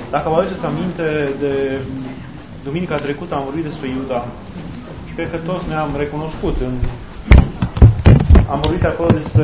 Dacă vă aduceți aminte de duminica trecută, am vorbit despre Iuda și cred că toți ne-am recunoscut. Am vorbit acolo despre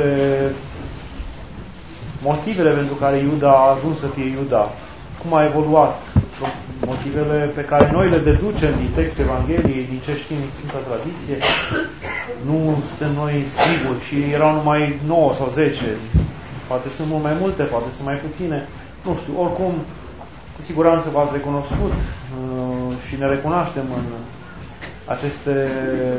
motivele pentru care Iuda a ajuns să fie Iuda, cum a evoluat, motivele pe care noi le deducem din textul Evangheliei, din ce știm din Sfânta Tradiție. Nu suntem noi siguri și erau numai 9 sau 10, poate sunt mult mai multe, poate sunt mai puține, nu știu, oricum cu siguranță v-ați recunoscut și ne recunoaștem în aceste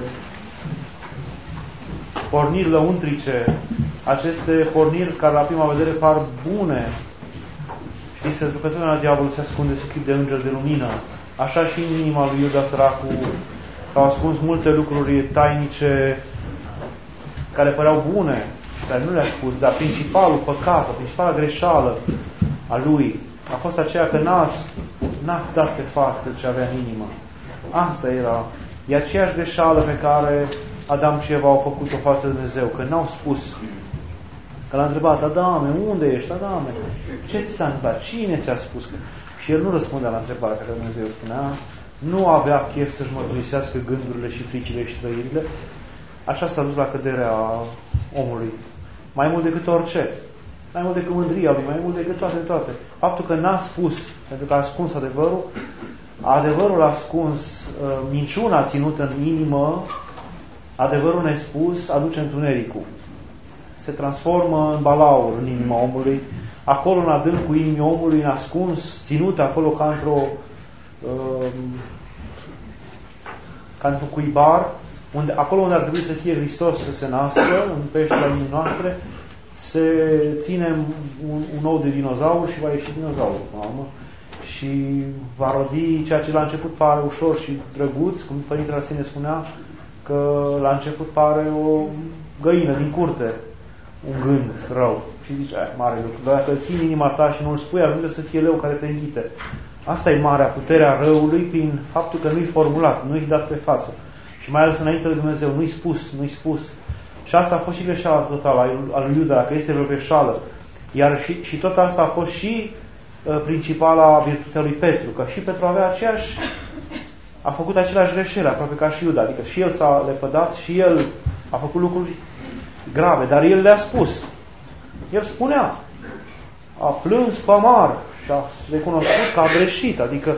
porniri lăuntrice, aceste porniri care la prima vedere par bune. Știți, pentru că totdeauna diavolul se ascunde sub chip de înger de lumină. Așa și în inima lui Iuda săracul s-au ascuns multe lucruri tainice care păreau bune și care nu le-a spus, dar principalul păcat sau principala greșeală a lui a fost aceea că n-a dat pe față ce avea în inimă. Asta era. E aceeași greșeală pe care Adam și Eva au făcut-o față de Dumnezeu, că n-au spus. Că l-a întrebat, Adame, unde ești, Adame? Ce ți s-a întâmplat? Cine ți-a spus? Și el nu răspundea la întrebarea care Dumnezeu spunea. Nu avea chef să-și mărturisească gândurile și fricile și trăirile. Aceasta a dus la căderea omului. Mai mult decât orice. Mai mult decât mândria lui, mai mult decât toate. Faptul că n-a spus, pentru că a ascuns adevărul ascuns, minciuna ținută în inimă, adevărul nespus aduce întunericul. Se transformă în balaur în inima omului, acolo în adâncul inimii omului, în ascuns, ținut acolo ca într-un cuibar, acolo unde ar trebui să fie Hristos să se nască, în peștera inimii noastre, se ține un ou de dinozaur și va ieși dinozaurul, și va rodi ceea ce la început pare ușor și drăguț, cum Părintele Arsenie spunea, că la început pare o găină din curte, un gând rău. Și zici, mare lucru. Dar dacă îl ții în inima ta și nu îl spui, ajunge să fie leu care te înghite. Asta e marea puterea răului prin faptul că nu-i formulat, nu-i dat pe față. Și mai ales înainte de Dumnezeu, nu-i spus. Și asta a fost și greșeala totală a lui Iuda, că este vreo greșeală. Iar și tot asta a fost și principala virtute a lui Petru, că și Petru a făcut aceleași greșeli, aproape ca și Iuda. Adică și el s-a lepădat, și el a făcut lucruri grave, dar el le-a spus. El spunea, a plâns cu amar și a recunoscut că a greșit. Adică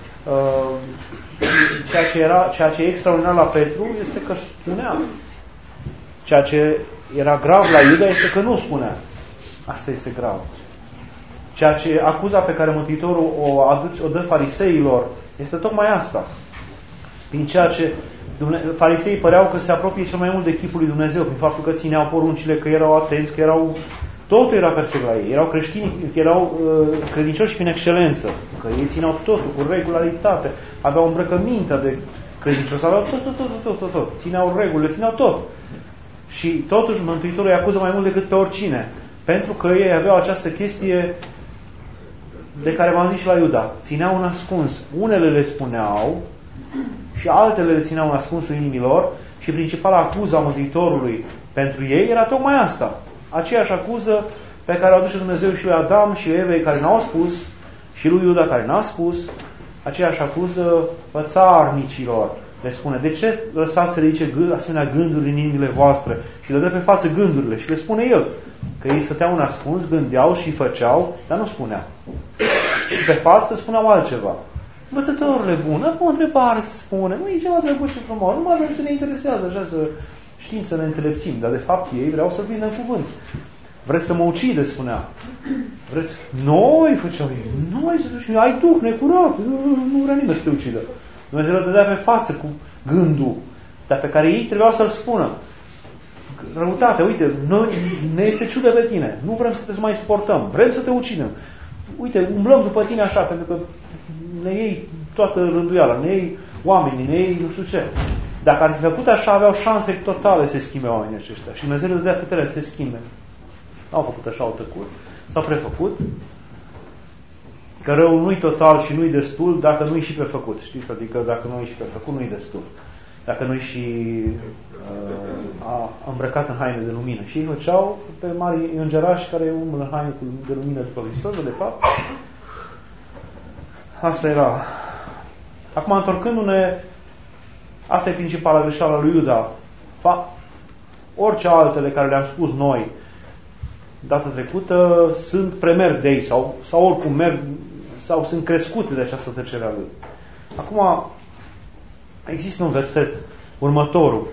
ceea ce e extraordinar la Petru este că spunea. Ceea ce era grav la Iuda este că nu spunea. Asta este grav. Ceea ce acuza pe care Mântuitorul o dă fariseilor este tocmai asta. Prin ceea ce fariseii păreau că se apropie cel mai mult de chipul lui Dumnezeu, prin faptul că țineau poruncile, că erau atenți, că totul era perfect la ei. Erau creștini, erau credincioși prin excelență, că ei țineau totul cu regularitate, aveau îmbrăcămintea de credincios, aveau tot. Țineau regulile, țineau tot. Și totuși Mântuitorul îi acuză mai mult decât pe oricine, pentru că ei aveau această chestie de care v-am zis și la Iuda. Țineau un ascuns. Unele le spuneau și altele le țineau în ascunsul inimilor și principala acuză a Mântuitorului pentru ei era tocmai asta. Aceeași acuză pe care o aduce Dumnezeu și lui Adam și Evei care n-au spus și lui Iuda care n-a spus. Aceeași acuză țarnicilor. Le spune, de ce lăsați să ridice asemenea gânduri în inimile voastre? Și le dă pe față gândurile și le spune el. Că ei stăteau în ascuns, gândeau și făceau, dar nu spuneau. Și pe față spuneau altceva. Învățătorule bun, o întrebare să spune, nu e ceva drăguț și frumos, nu mai vrem să ne interesează așa, să știm să ne înțelepțim, dar de fapt ei vreau să vină în cuvânt. Vreți să mă ucide, spunea. Vreți? Noi făceau ei. Noi să ducem, ai duh necurat, nu vrea nimeni să te ucidă. Dumnezeu le dădea pe față cu gândul, dar pe care ei trebuiau să-l spună. Răutate, uite, ne este ciudă de tine, nu vrem să te mai suportăm, vrem să te ucidem. Uite, umblăm după tine așa, pentru că ne iei toată rânduiala, ne iei oamenii, ne iei nu știu ce. Dacă ar fi făcut așa, aveau șanse totale să se schimbe oamenii aceștia. Și Dumnezeu le dădea puterea să se schimbe. N-au făcut așa, au tăcut. S-au prefăcut. Că răul nu-i total și nu-i destul dacă nu-i și prefăcut. Știți? Adică dacă nu-i și prefăcut, nu-i destul. Dacă nu-i și îmbrăcat în haine de lumină. Și ei făceau pe mari îngerași care umblă în haine de lumină după Hristos, de fapt. Asta era. Acum, întorcându-ne, asta e principala greșeală lui Iuda. Orice altele care le-am spus noi data trecută sunt premerg de ei sau oricum merg sau sunt crescute de această tăcere a lui. Acum, există un verset, următorul,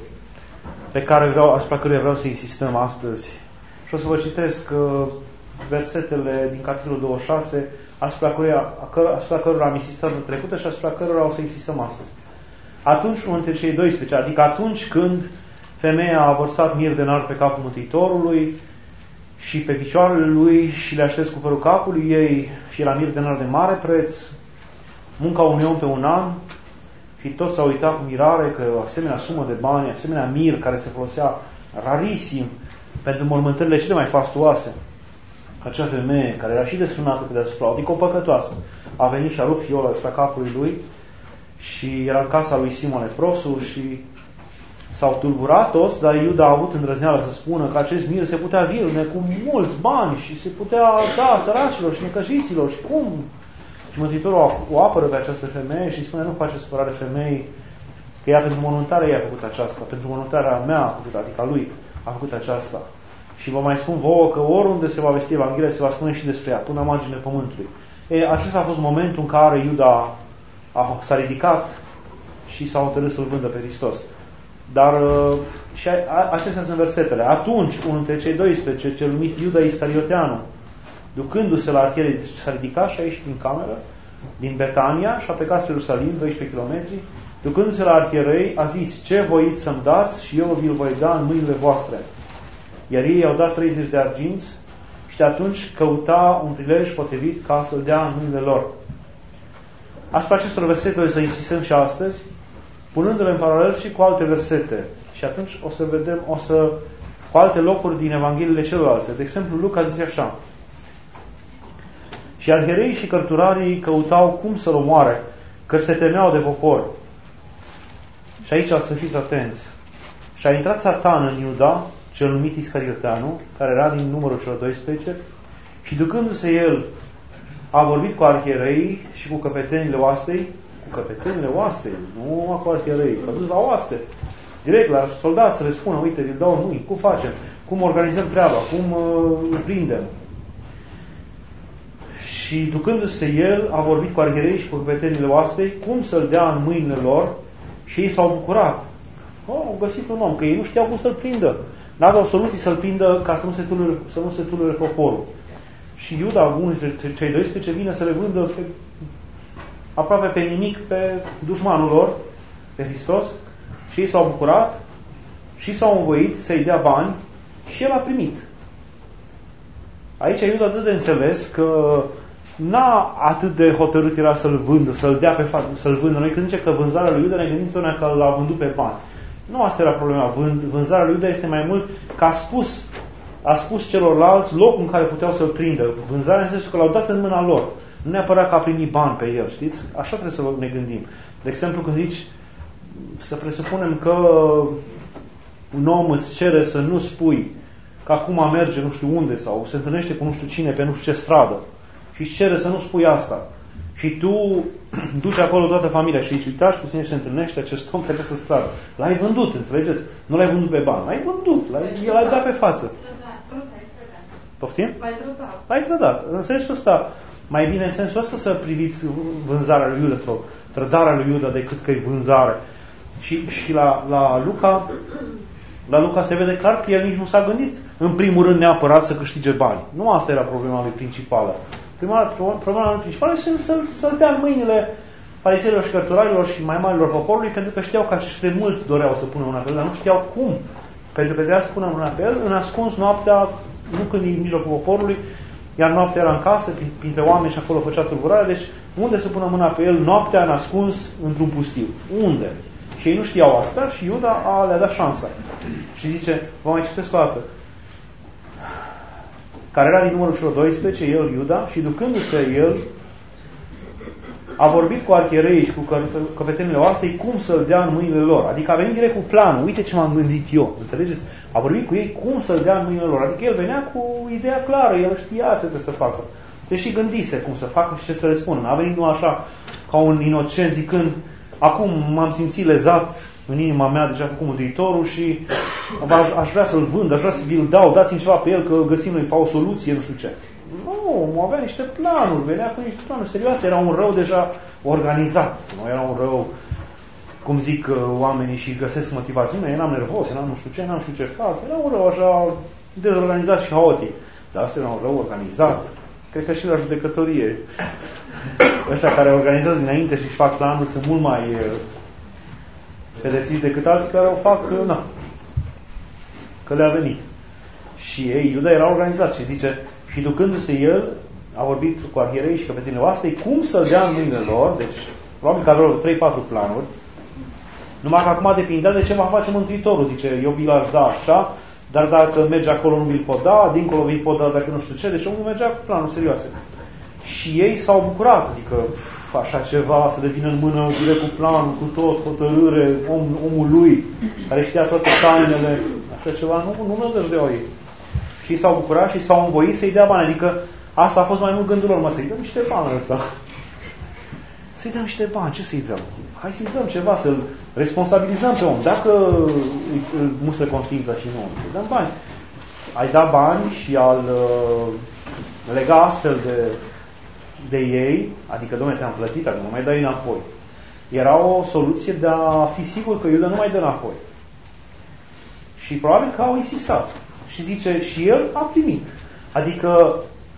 asupra căruia vreau să insistăm astăzi. Și o să vă citesc versetele din capitolul 26, asupra cărora am insistat în trecută și asupra cărora o să insistăm astăzi. Atunci, unul dintre cei 12, adică atunci când femeia a vărsat mir de nar pe capul Mântuitorului și pe picioarele lui și le-a șters cu părul capului ei și era mir de nar de mare preț, munca unui om pe un an, și toți s-au uitat cu mirare că asemenea sumă de bani, asemenea mir care se folosea rarisim pentru mormântările cele mai fastuoase, acea femeie care era și desfrânată pe deasupra, adică o păcătoasă, a venit și a rupt fiola despre capului lui și era în casa lui Simon leprosul și s-au tulburat toți, dar Iuda a avut îndrăzneala să spună că acest mir se putea virne cu mulți bani și se putea da săracilor și necăjiților și cum? Și Mântuitorul o apără pe această femeie și spune: nu face supărare femeii, că ea pentru mormântarea ei a făcut aceasta, pentru mormântarea mea a făcut, adică a lui a făcut aceasta. Și vă mai spun vouă că oriunde se va vesti Evanghelia se va spune și despre ea, până la marginile pământului. Acesta a fost momentul în care Iuda s-a ridicat și s-a hotărât să-L vândă pe Hristos. Dar și acestea sunt versetele. Atunci, unul dintre cei 12, cel numit Iuda Iscarioteanu, ducându-se la arhierei, s-a ridicat și a ieșit din cameră, din Betania, și a plecat spre Ierusalim, 12 km. Ducându-se la arhierei, a zis: ce voiți să-mi dați și eu vi-l voi da în mâinile voastre. Iar ei i-au dat 30 de arginți și de atunci căuta un prilej potrivit ca să-l dea în mâinile lor. Asupra acestor versete o să insistăm și astăzi, punându-le în paralel și cu alte versete. Și atunci o să vedem, cu alte locuri din Evangheliile celelalte. De exemplu, Luca zice așa: și arhiereii și cărturarii căutau cum să-l omoare, că se temeau de popor. Și aici să fiți atenți. Și a intrat Satan în Iuda, cel numit Iscarioteanu, care era din numărul celor 12, și ducându-se el, a vorbit cu arhiereii și cu căpetenile oastei, nu cu arhiereii, s-a dus la oaste, direct la soldați să le spună: uite, vi-l dau în mâini, cum facem, cum organizăm treaba, cum îl prindem. Și ducându-se el, a vorbit cu arhiereii și cu căpetenile oastei, cum să-l dea în mâinile lor, și ei s-au bucurat. Au găsit un om, că ei nu știau cum să-l prindă. N-aveau soluții să-l prindă ca să nu se tulbure poporul. Și Iuda, unul dintre cei 12, vine să le vândă aproape pe nimic pe dușmanul lor, pe Hristos, și ei s-au bucurat și s-au învoit să-i dea bani și el a primit. Aici Iuda dă de înțeles că n-a atât de hotărât era să-l vândă, să-l dea pe fapt, să-l vândă. Noi când zice că vânzarea lui Iuda, ne gândim că l-a vândut pe bani. Nu asta era problema. Vânzarea lui Iuda este mai mult că a spus celorlalți locul în care puteau să-l prindă. Vânzarea înseamnă că l-au dat în mâna lor. Nu neapărat că a primit bani pe el, știți? Așa trebuie să ne gândim. De exemplu, când zici, să presupunem că un om îți cere să nu spui că acum merge nu știu unde sau se întâlnește cu nu știu cine pe nu știu ce stradă și îți cere să nu spui asta. Și tu duci acolo toată familia și îi uitați cu tine și se întâlnește acest om pe această stradă. L-ai vândut, înțelegeți? Nu l-ai vândut pe bani, l-ai vândut, l-ai dat pe față. Poftim? L-ai trădat. În sensul ăsta, mai bine în sensul ăsta să priviți vânzarea lui Iuda sau trădarea lui Iuda decât că e vânzare. Și la Luca se vede clar că el nici nu s-a gândit în primul rând neapărat să câștige bani. Nu asta era problema lui principală. Problema lui principală este să-l dea în mâinile fariseilor și cărturarilor și mai marilor poporului, pentru că știau că aceștia mulți doreau să pună mâna pe el, dar nu știau cum. Pentru că trebuia să pună mâna pe el în ascuns noaptea, nu când e în mijlocul poporului, iar noaptea era în casă, printre oameni și acolo făcea tulburare, deci unde să pună mâna pe el noaptea în ascuns într-un pustiu? Unde? Și ei nu știau asta și Iuda le-a dat șansa. Și zice, vă mai citesc o dată, care era din numărul celor 12, el, Iuda, și ducându-se el, a vorbit cu arhiereii și cu căpetenile oastei cum să-l dea în mâinile lor. Adică a venit direct cu planul. Uite ce m-am gândit eu. Înțelegeți? A vorbit cu ei cum să-l dea în mâinile lor. Adică el venea cu ideea clară. El știa ce trebuie să facă. Se și gândise cum să facă și ce să le spună. N-a venit nu așa ca un inocent zicând, acum m-am simțit lezat în inima mea, deja făcut Mântuitorul și aș vrea să-l vând, aș vrea să vi-l dau, dați-mi ceva pe el că găsim noi o soluție, nu știu ce. Nu, avea niște planuri, venea cu niște planuri serioase, era un rău deja organizat, nu era un rău, cum zic oamenii și găsesc motivații. Nu, eram nervos, eram nu știu ce, n-am știu ce fac, era un rău așa dezorganizat și haotic. Dar asta era un rău organizat. Cred că și la judecătorie ăștia care organizează dinainte și își fac planuri sunt mult mai pedepsiți decât alții care o fac, că le-a venit. Și ei, Iuda era organizat și zice, și ducându-se el, a vorbit cu arhierei și căpetenile oastei, cum să-l dea în mâinile lor, deci probabil că aveau 3-4 planuri, numai că acum depindea de ce va face Mântuitorul, zice, eu vi l-aș da așa, dar dacă merge acolo nu vi-l pot da, dincolo vi-l pot da dacă nu știu ce, deci omul mergea cu planuri serioase. Și ei s-au bucurat, adică așa ceva să devină în mână direct cu planul, cu tot, hotărâre, omul lui, care știa toate tainele, așa ceva, nu dădeau ei. Și s-au bucurat și s-au învoit să-i dea bani, adică asta a fost mai mult gândul lor, să-i dăm niște bani ăsta. Să-i dăm niște bani, ce să-i dăm? Hai să-i dăm ceva, să-l responsabilizăm pe om. Dacă îl mustră conștiința și nu, să-i dăm bani. Ai da bani și al lega astfel de ei, adică, dom'le, te-am plătit, acum nu mai dai înapoi. Era o soluție de a fi sigur că Iuda nu mai dă înapoi. Și probabil că au insistat. Și zice, și el a primit. Adică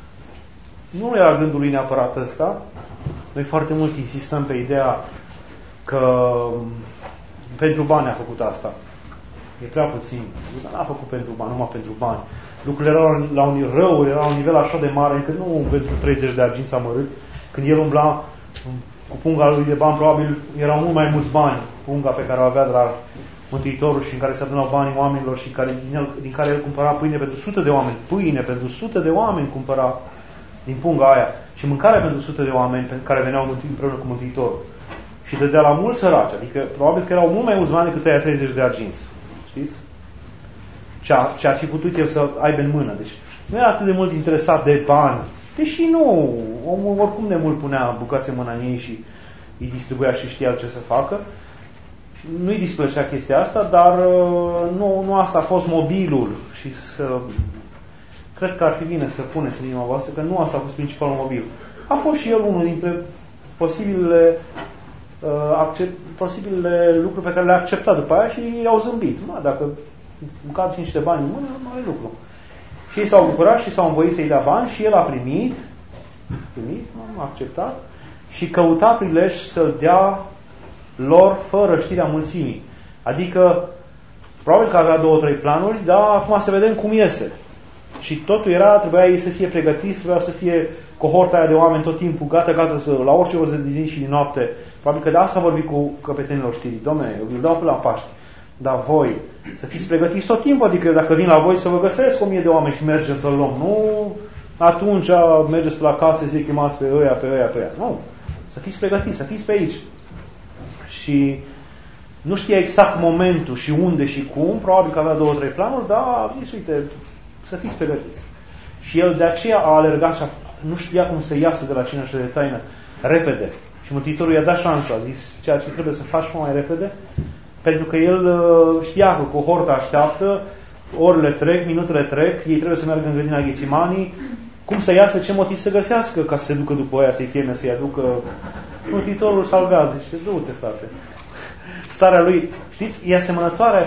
nu era gândul lui neapărat ăsta. Noi foarte mult insistăm pe ideea că pentru bani a făcut asta. E prea puțin. Dar n-a făcut pentru bani, numai pentru bani. Lucrurile erau la un rău, era la un nivel așa de mare, încât nu pentru 30 de arginți amărâți. Când el umbla cu punga lui de bani, probabil erau mult mai mulți bani, punga pe care o avea de la Mântuitorul și în care se adunau banii oamenilor și din care el cumpăra pâine pentru sute de oameni. Pâine pentru sute de oameni cumpăra din punga aia. Și mâncare pentru sute de oameni care veneau împreună cu Mântuitorul. Și dădea la mulți săraci. Adică probabil că erau mult mai mulți bani decât aia 30 de arginți. Știți? Ce ar fi putut el să aibă în mână. Deci nu era atât de mult interesat de bani. Deși nu. Omul oricum de mult punea bucase în mâna ei și îi distribuia și știa ce să facă. Nu-i displăcea chestia asta, dar nu asta a fost mobilul. Și cred că ar fi bine să puneți în inima voastră că nu asta a fost principalul mobil. A fost și el unul dintre posibilele lucruri pe care le-a acceptat după aia și i-au zâmbit. Dacă îmi cad și niște bani în mână, nu are lucru. Și ei s-au bucurat și s-au învoit să-i dea bani și el a primit, a acceptat și căuta prilej să-l dea lor fără știrea mulțimii. Adică, probabil că avea 2-3 planuri, dar acum să vedem cum iese. Și totul trebuia ei să fie pregătiți, trebuia să fie cohorta aia de oameni tot timpul, gata, la orice oră de zi și de noapte. Probabil că de asta a vorbit cu căpetenilor știrii. Dom'le, eu îl dau pe la Paști. Dar voi să fiți pregătiți tot timpul, adică dacă vin la voi să vă găsesc 1000 de oameni și mergem să-l luăm. Nu atunci mergeți pe la casă și chemați pe ăia. Nu. Să fiți pregătiți, să fiți pe aici. Și nu știa exact momentul și unde și cum, probabil că avea 2-3 planuri, dar a zis, uite, să fiți pregătiți. Și el de aceea a alergat și nu știa cum să iasă de la cina și de taină repede. Și Mântuitorul i-a dat șansa, a zis, ceea ce trebuie să faci mai repede, pentru că el știa că cohorta așteaptă, orele trec, minutele trec, ei trebuie să meargă în grădina Ghețimanii, cum să iasă, ce motiv să găsească ca să se ducă după aia, să-i cheme, să-i aducă. Mântuitorul salvează, zice, du-te, frate. Starea lui, știți, e asemănătoare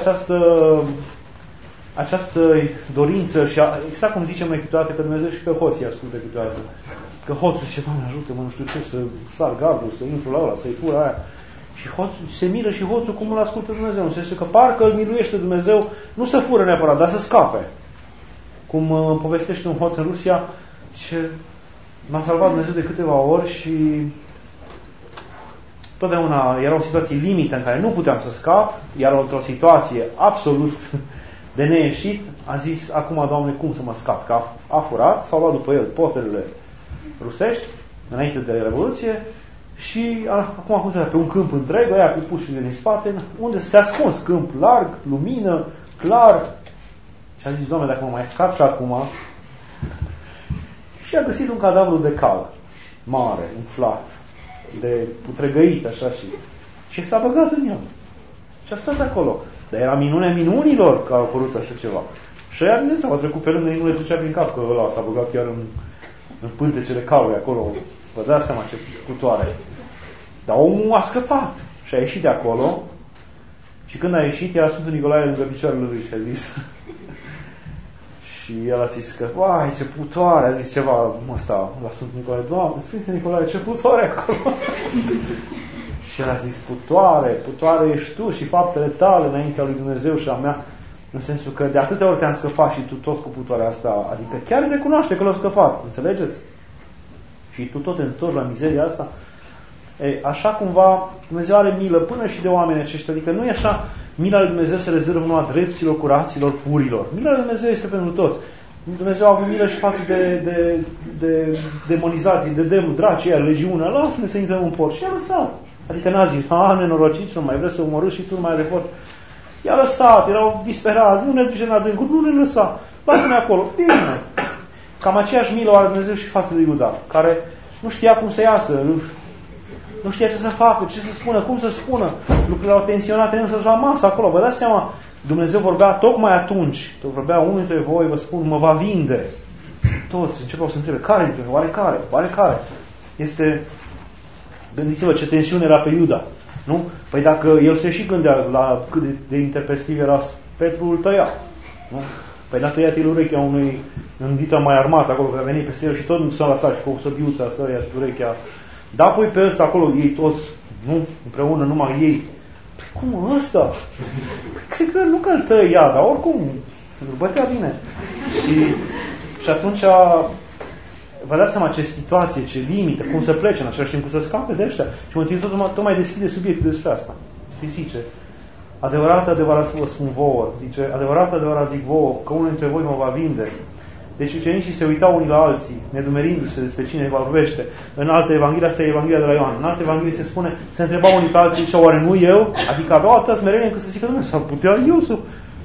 această dorință și exact cum zicem noi câteodată, că Dumnezeu și pe hoții ascultă câteodată. Că hoțul zice, Doamne ajută-mă, nu știu ce, să sar gardul, să intru la ăla, să-i fură aia. Și hoțul, se miră și hoțul cum îl ascultă Dumnezeu. Se zice că parcă îl miluiește Dumnezeu, nu să fură neapărat, dar să scape. Cum povestește un hoț în Rusia, zice, m-a salvat Dumnezeu de câteva ori și totdeauna era o situație limită în care nu puteam să scap, iar într-o situație absolut de neieșit, a zis, acum, Doamne, cum să mă scap? Că a furat, s-au luat după el poterele rusești, înainte de Revoluție, și acum cum să pe un câmp întreg, aia cu pușile din spate, unde să te ascunzi, câmp larg, lumină, clar. Și a zis, Doamne, dacă mă mai scap și acum, și a găsit un cadavru de cal, mare, umflat, de putregăit, așa și s-a băgat în el. Și a stat acolo. Dar era minunea minunilor că a apărut așa ceva. Și aia Dumnezeu a trecut pe rând, nu le trecea prin cap că ăla s-a băgat chiar în pântecele calului acolo. Vă dați seama ce putoare. Dar omul a scăpat și a ieșit de acolo și când a ieșit era Sfântul Nicolae lângă picioarele lui și a zis și el a zis că vai ce putoare, a zis ceva ăsta la Sfântul Nicolae, Doamne, Sfântul Nicolae, ce putoare acolo. Și el a zis, putoare ești tu și faptele tale înaintea lui Dumnezeu și a mea, în sensul că de atâtea ori te-am scăpat și tu tot cu putoarea asta, adică chiar recunoaște că l-a scăpat, înțelegeți? Și tu tot te întorci la mizeria asta. Așa cumva Dumnezeu are milă până și de oamenii aceștia, adică nu e așa, mila lui Dumnezeu se rezervă numai drepților, curaților, purilor. Mila lui Dumnezeu este pentru toți. Dumnezeu a avut milă și față de demonizații, de demoni, dracii aia, legiunea, lasă-ne să intrăm în port. Și i-a lăsat. Adică n-a zis, nenorociți, nu mai vreți să omorâți și tu nu mai are port. I-a lăsat, erau disperați, nu ne duce în adâncul, nu ne lăsa. Lasă-ne acolo. Bine. Cam aceeași milă o are Dumnezeu și față de Iuda, care nu știa cum să iasă, nu știa ce să facă, ce să spună, cum să spună. Lucrurile au tensionate însăși la masă acolo. Vă dați seama, Dumnezeu vorbea tocmai atunci, vorbea unul dintre voi, vă spun, mă va vinde. Toți începeau să întrebe, care dintre voi? Oare care? Gândiți-vă ce tensiune era pe Iuda. Nu? Păi dacă el se și gândea la cât de intempestiv era, Petru îl tăia. Nu? Păi n-a tăiat el urechea unui îndită mai armat acolo, care a venit peste el și tot nu s-a lăsat și cu o săbiuță asta, ia urechea. Da, păi pe ăsta acolo, ei toți, nu, împreună, numai ei. Păi cum ăsta? Păi cred că nu că îl tăia, dar oricum îl bătea bine. Și atunci vă dați seama ce situație, ce limite, cum să plece în același timp, cum să scape de ăștia. Și Mântuitorul tot mai deschide subiectul despre asta. Și zice, adevărat vă spun vouă, zice, adevărat zic vouă, că unul dintre voi mă va vinde. Deci ucenicii se uitau unii la alții, nedumerindu-se despre cine vorbește. În alte evanghelii, asta e Evanghelia de la Ioan, în alte evanghelii se spune, se întrebau unii pe alții, și oare nu eu? Adică aveau atâta smerenie încât să zică, Dumnezeu, s-ar putea eu să...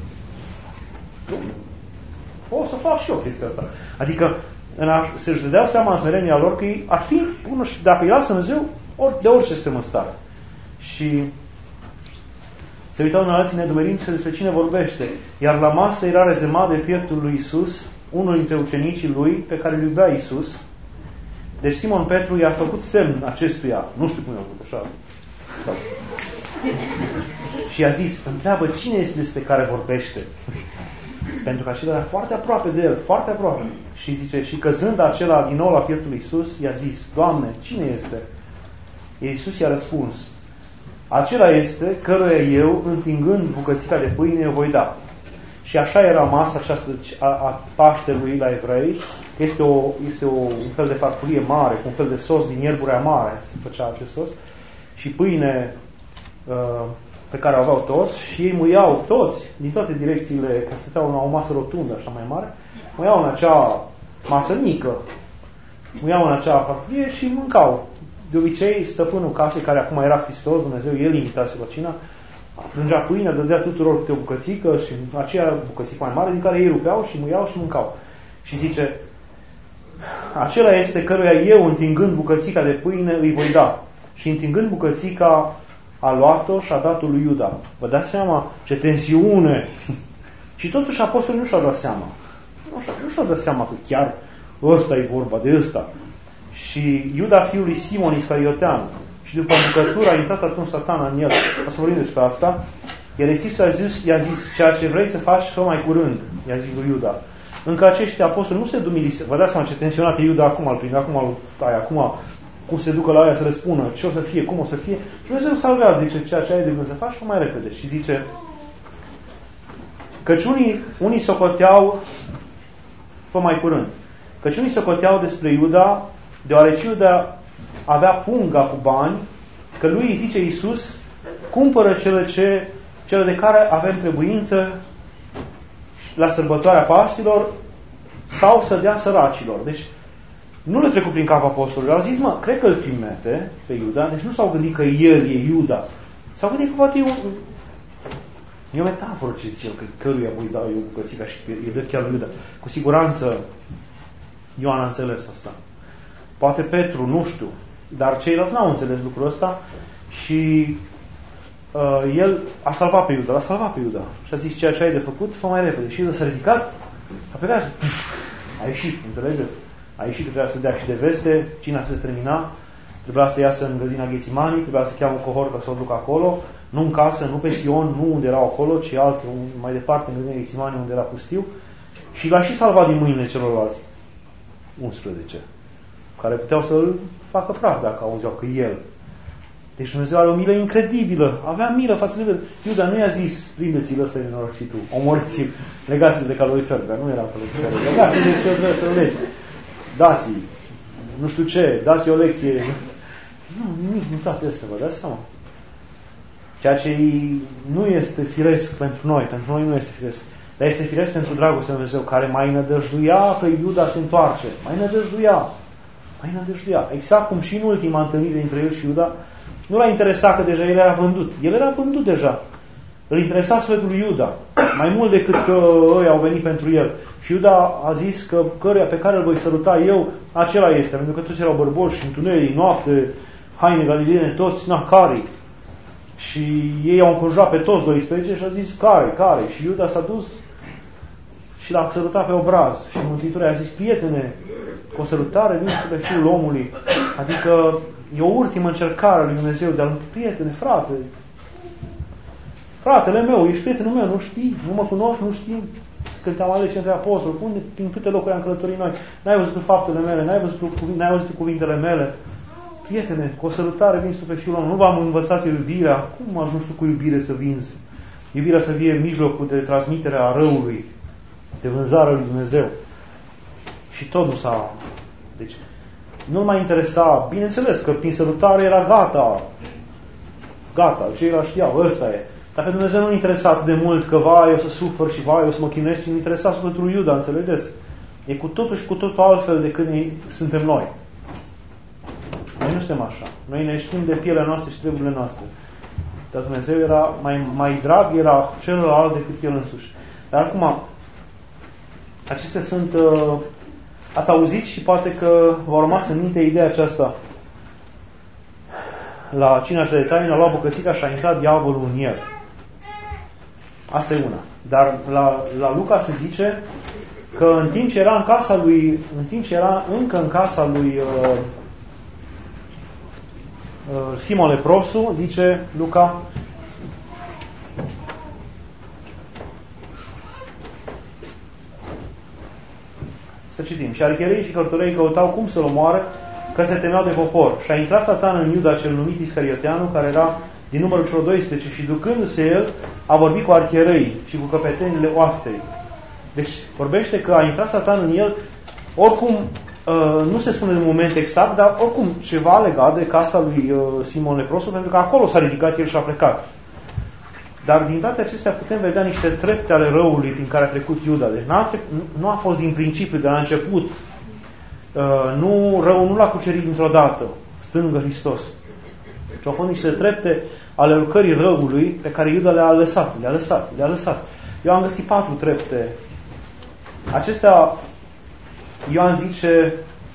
O să fac și eu chestia asta. Adică să-și dădeau seama în smerenia lor că ei ar fi, dacă îi lasă Dumnezeu, de orice suntem în stare. Și se uitau în alții nedumerindu-se despre cine vorbește. Iar la masă era rezemat de pieptul lui Iisus, unul dintre ucenicii lui, pe care îl iubea Iisus. Deci Simon Petru i-a făcut semn acestuia. Nu știu cum i-a făcut așa. Și i-a zis, întreabă cine este despre care vorbește. Pentru că acela era foarte aproape de el, foarte aproape. Și zice, și căzând acela din nou la pieptul lui Iisus, i-a zis, Doamne, cine este? Iisus i-a răspuns, acela este căruia eu, întingând bucățica de pâine, o voi da. Și așa era masa aceasta a Paștelui la evrei. Este un fel de farfurie mare, cu un fel de sos din ierburi amare, se făcea acest sos. Și pâine pe care o aveau toți și ei muiau toți, din toate direcțiile, că stăteau la o masă rotundă, așa mai mare, muiau în acea masă mică, muiau în acea farfurie și mâncau. De obicei, stăpânul casei, care acum era Hristos, Dumnezeu, el invitase la cina, frângea pâinea, dădea tuturor câte o bucățică și aceea bucățică mai mare, din care ei rupeau și muiau și mâncau. Și zice, acela este căruia eu, întingând bucățica de pâine, îi voi da. Și întingând bucățica, a luat-o și a dat-o lui Iuda. Vă dați seama ce tensiune! Și totuși apostolii nu și-au dat seama. Nu și-au dat seama că chiar ăsta e vorba de ăsta. Și Iuda, fiul lui Simon Iscariotean, și după bucătură a intrat atunci Satana în el. O să vorbim despre asta. Iar Iisus i-a zis, ceea ce vrei să faci, fă mai curând, i-a zis lui Iuda. Încă acești apostoli nu se dumilise. Vă dați seama ce tensionat e Iuda acum, îl prinde, acum cum se ducă la aia să le spună ce o să fie, cum o să fie. Și Dumnezeu salvează, zice, ceea ce ai de gând să faci, fă mai repede. Și zice, căci unii socoteau, fă mai curând, căci unii socoteau despre Iuda, deoarece Iuda avea punga cu bani, că lui îi zice Iisus, cumpără cele de care avem trebuință la sărbătoarea Paștilor sau să dea săracilor. Deci nu le trecut prin cap apostolului. Au zis, cred că îl trimite pe Iuda, deci nu s-au gândit că el e Iuda. S-au gândit că poate e o metaforă ce zice el, că căruia voi da eu bucățica și îi dă chiar lui Iuda. Cu siguranță Ioan a înțeles asta. Poate Petru, nu știu, dar ceilalți n-au înțeles lucrul ăsta și el a salvat pe Iuda, și a zis ceea ce ai de făcut, fă mai repede. Și Iuda s-a ridicat, a plecat și a ieșit, înțelegeți? A ieșit că trebuia să dea și de veste, cina se termina, trebuia să iasă în grădina Ghețimanii, trebuia să cheamă o cohortă să o ducă acolo, nu în casă, nu pe Sion, nu unde erau acolo, ci mai departe, în grădina Ghețimanii, unde era pustiu, și l-a și salvat din mâinile celorlalți 11, care puteau să-l facă praf dacă auzeau că el. Deci Dumnezeu are o milă incredibilă. Avea milă față de el. Iuda nu i-a zis, prindeți-l ăsta din noroc și tu, omorți-l, legați-l de calorifer, dar nu era calorifer, legați-l de ce trebuie să-l legi. Dați-i, nu știu ce, dați-i o lecție. Nimic, nu toate astea, vă dați seama. Ceea ce nu este firesc pentru noi nu este firesc, dar este firesc pentru dragostea lui Dumnezeu, care mai nădăjduia că Iuda se întoarce, mai nădăjduia. Exact cum și în ultima întâlnire dintre el și Iuda, nu l-a interesat că deja el era vândut. El era vândut deja. Îl interesa sufletul lui Iuda, mai mult decât că ei au venit pentru el. Și Iuda a zis că căruia pe care îl voi săruta eu, acela este, pentru că toți erau bărboși, întuneric, noapte, haine galileene, toți, care? Și ei au înconjurat pe toți 12 și au zis, care? Și Iuda s-a dus și l-a sărutat pe obraz. Și Mântuitorul a zis, prietene, cu o sărutare vin pe Fiul omului. Adică e o ultimă încercare a lui Dumnezeu de a-l prietene, fratele meu, ești prietenul meu, nu știi, nu mă cunoști, nu știi când te-am ales între apostoli, prin câte locuri am călătorit noi, n-ai văzut faptele mele, n-ai văzut cuvintele mele. Prietene, cu o sărutare vinzi tu pe Fiul omului. Nu v-am învățat iubirea? Cum ajungi tu cu iubire să vinzi? Iubirea să fie mijlocul de transmitere a răului, de vânzarea lui Dumnezeu. Și tot nu s-a... Deci, nu mai interesa. Bineînțeles că prin sărutare era gata, ceilalți știau, ăsta e. Dar pe Dumnezeu nu interesa atât de mult că vai, o să sufăr și vai, o să mă chinuiesc, și nu interesa sufletul lui Iuda, înțelegeți? E cu totul și cu totul altfel decât suntem noi. Noi nu suntem așa. Noi ne știm de pielea noastră și treburile noastre. Dar Dumnezeu era mai drag, era celălalt decât El însuși. Dar acum, acestea sunt... ați auzit și poate că v-a rămas în minte ideea aceasta. La cina de taină a luat bucățica și a intrat diavolul în el. Asta e una. Dar la Luca se zice că în timp ce era încă în casa lui Simon leprosul, zice Luca, să citim, și arhiereii și cărturei căutau cum să-l omoare, că se temeau de popor. Și a intrat Satan în Iuda cel numit Iscarioteanu, care era din numărul celor 12, și ducându-se el, a vorbit cu arhiereii și cu căpetenile oastei. Deci vorbește că a intrat Satan în el, oricum nu se spune în moment exact, dar oricum ceva legat de casa lui Simon leprosul, pentru că acolo s-a ridicat el și a plecat. Dar din toate acestea putem vedea niște trepte ale răului prin care a trecut Iuda. Deci nu a fost din principiu, de la început. Răul nu l-a cucerit dintr-o dată, stând lângă Hristos. Deci au fost niște trepte ale lucrării răului pe care Iuda le-a lăsat. Eu am găsit 4 trepte. Acestea, Ioan zice,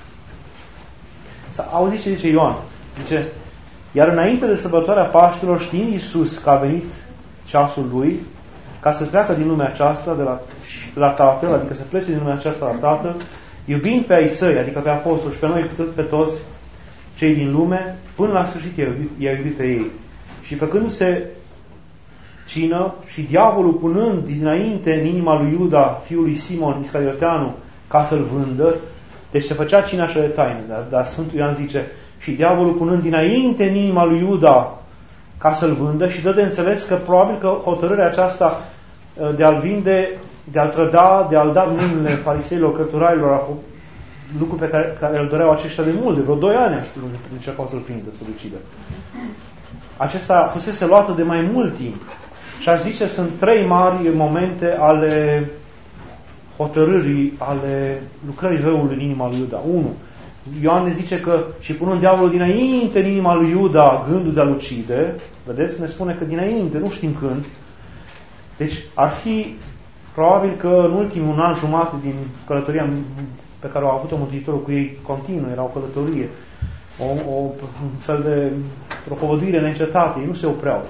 auziți ce zice Ioan? Zice, iar înainte de sărbătoarea Paștelor, știind Iisus că a venit ceasul lui, ca să treacă din lumea aceasta la Tatăl, adică să plece din lumea aceasta la Tatăl, iubind pe ai săi, adică pe apostoli și pe noi, pe toți cei din lume, până la sfârșit i-a iubit pe ei. Și făcându-se cină și diavolul punând dinainte în inima lui Iuda, fiul lui Simon Iscarioteanu, ca să-l vândă, deci se făcea cina și de taină, dar Sfântul Ioan zice, și diavolul punând dinainte în inima lui Iuda ca să-l vândă, și dă de înțeles că probabil că hotărârea aceasta de a-l vinde, de a-l trăda, de a-l da în mâinile fariseilor, cărturarilor, lucru pe care îl doreau aceștia de mult, de vreo 2 ani, încercau să-l prindă, să-l ucidă. Acesta fusese luată de mai mult timp. Și aș zice, sunt 3 mari momente ale hotărârii, ale lucrării răului în inima lui Iuda. 1. Ioan ne zice că și punând diavolul dinainte în inima lui Iuda gândul de a-l ucide, vedeți, ne spune că dinainte, nu știm când. Deci ar fi probabil că în ultimul an jumate din călătoria pe care au avut-o Mântuitorul cu ei continuu, era o călătorie, un fel de propovăduire neîncetate, ei nu se opreau.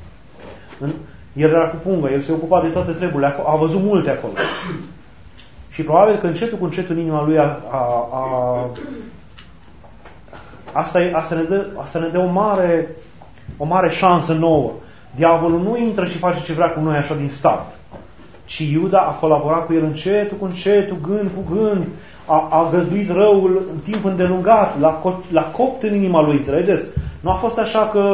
El era cu pungă, el se ocupa de toate treburile, a văzut multe acolo. Și probabil că încetul cu încetul în inima lui asta ne dă o mare șansă nouă. Diavolul nu intră și face ce vrea cu noi așa din start. Ci Iuda a colaborat cu el încetul cu încetul, gând cu gând, a găzduit răul în timp îndelungat, l-a copt în inima lui, înțelegeți? Nu a fost așa că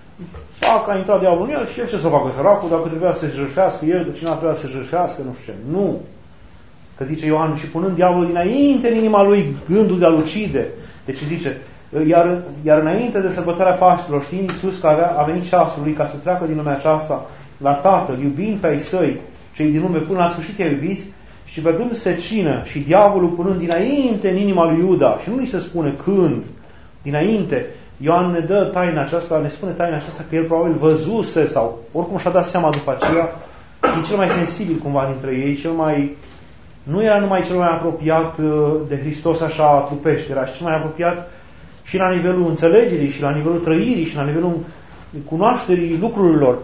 a intrat diavolul în el și el ce să facă săracul, dacă trebuia să se jertfească el, că cineva trebuia să se jertfească, nu știu ce. Nu. Că zice Ioan, și punând diavolul dinainte în inima lui gândul de a-l ucide. Deci zice, iar înainte de sărbătoarea Paștilor, știind Iisus că a venit ceasul lui ca să treacă din lumea aceasta la Tatăl, iubind pe ai săi, cei din lume până la sfârșit i-a iubit, și băgându-se cină și diavolul punând dinainte în inima lui Iuda, și nu ni se spune când, dinainte, Ioan ne dă taina aceasta, ne spune taina aceasta că el probabil văzuse sau oricum și-a dat seama după aceea, e cel mai sensibil cumva dintre ei, nu era numai cel mai apropiat de Hristos așa trupește, era și cel mai apropiat și la nivelul înțelegerii, și la nivelul trăirii, și la nivelul cunoașterii lucrurilor.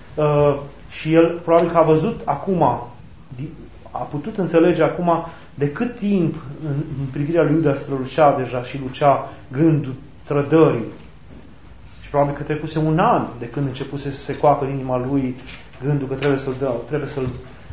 Și el probabil că a văzut acum, a putut înțelege acum de cât timp în privirea lui Iuda strălucea deja și lucea gândul trădării. Și probabil că trecuse un an de când începuse să se coacă în inima lui gândul că trebuie să-l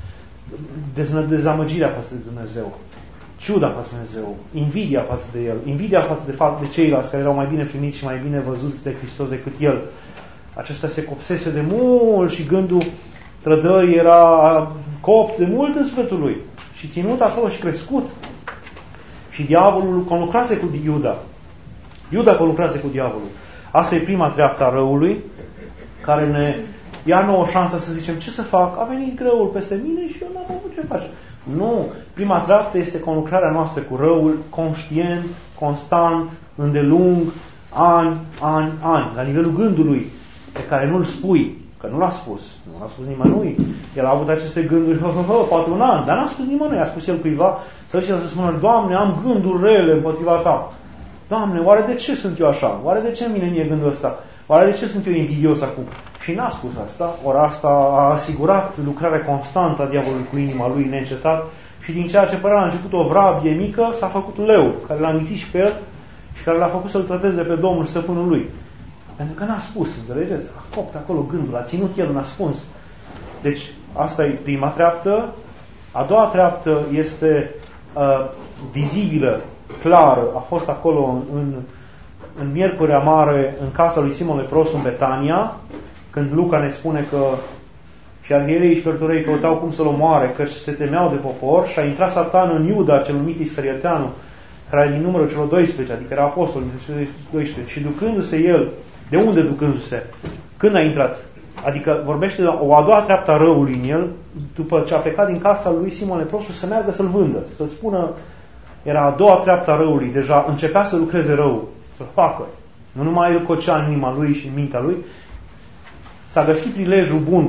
dezamăgirea față de Dumnezeu, ciuda față de Dumnezeu, invidia față de el, invidia față de ceilalți care erau mai bine primiți și mai bine văzuți de Hristos decât el. Acesta se copsese de mult și gândul trădării era copt de mult în sufletul lui și ținut acolo și crescut. Și diavolul conlucrase cu Iuda. Iuda conlucrase cu diavolul. Asta e prima treaptă a răului, care ne ia nouă șansa să zicem, ce să fac? A venit răul peste mine și eu n-am avut ce face. Nu. Prima treaptă este conlucrarea noastră cu răul, conștient, constant, îndelung, ani, la nivelul gândului, pe care nu-l spui, că nu l-a spus. Nu l-a spus nimănui. El a avut aceste gânduri, poate un an, dar n-a spus nimănui. A spus el cuiva, să spună, Doamne, am gânduri rele împotriva ta. Doamne, oare de ce sunt eu așa? Oare de ce îmi vine mie gândul ăsta? Oare de ce sunt eu invidios acum? Și n-a spus asta, ori asta a asigurat lucrarea constantă a diavolului cu inima lui neîncetat și din ceea ce părea la început o vrabie mică, s-a făcut un leu, care l-a înghițit și pe el și care l-a făcut să-l trateze pe Domnul stăpânul lui. Pentru că n-a spus, înțelegeți? A copt acolo gândul, a ținut el în ascuns. Deci, asta e prima treaptă. A doua treaptă este vizibilă, clară, a fost acolo în Miercurea Mare, în casa lui Simon Lepros, în Betania, când Luca ne spune că și arhiereii și cărturei căutau cum să-l omoare, că se temeau de popor, și a intrat Satan în Iuda, cel numit Iscarioteanu, care e din numărul celor 12, adică era apostol dintre cele 12, și ducându-se el, de unde ducându-se? Când a intrat? Adică vorbește de o a doua treaptă a răului în el, după ce a plecat din casa lui Simon Leprosul să meargă să-l vândă, să spună, era a doua treaptă a răului, deja începea să lucreze răul, să-l facă. Nu numai îl cocea în inima lui și în mintea lui, s-a găsit prilejul bun,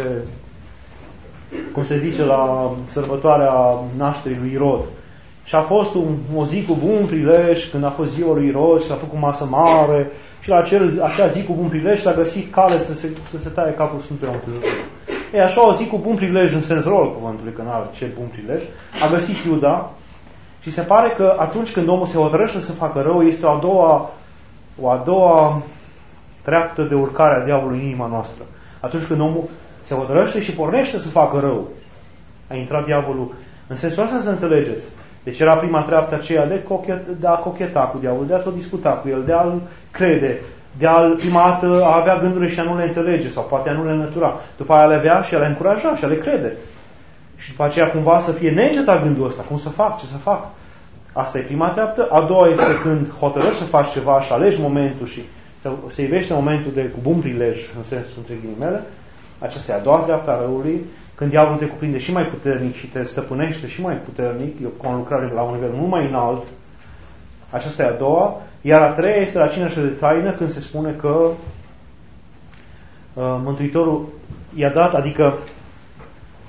cum se zice la sărbătoarea nașterii lui Irod. Și a fost o zi cu bun prilej, când a fost ziua lui Irod și a făcut masă mare, și la acea zi cu bun prilej s-a găsit cale să se taie capul Sfântului Mântuitor. E așa o zi cu bun prilej în sens rău al cuvântului, că n-are ce bun prilej, a găsit Iuda și se pare că atunci când omul se hotărăște să facă rău, este o a doua treaptă de urcare a diavolului în inima noastră. Atunci când omul se hotărăște și pornește să facă rău, a intrat diavolul. În sensul ăsta să înțelegeți. Deci era prima treaptă aceea de a cocheta cu diavolul, de a tot discuta cu el, de a-l crede, de a-l prima dată a avea gânduri și a nu le înțelege sau poate a nu le înlătura. După aia le avea și a le încuraja și a le crede. Și după aceea cumva să fie neîncetat gândul ăsta. Cum să fac? Ce să fac? Asta e prima treaptă. A doua este când hotărăști să faci ceva și alegi momentul și se ivește momentul de cu bun prilej, în sensul între ghilimele. Aceasta e a doua treaptă a răului. Când diavolul te cuprinde și mai puternic și te stăpânește și mai puternic, e o conlucrare la un nivel mult mai înalt. Aceasta e a doua. Iar a treia este la cina de taină, când se spune că Mântuitorul i-a dat, adică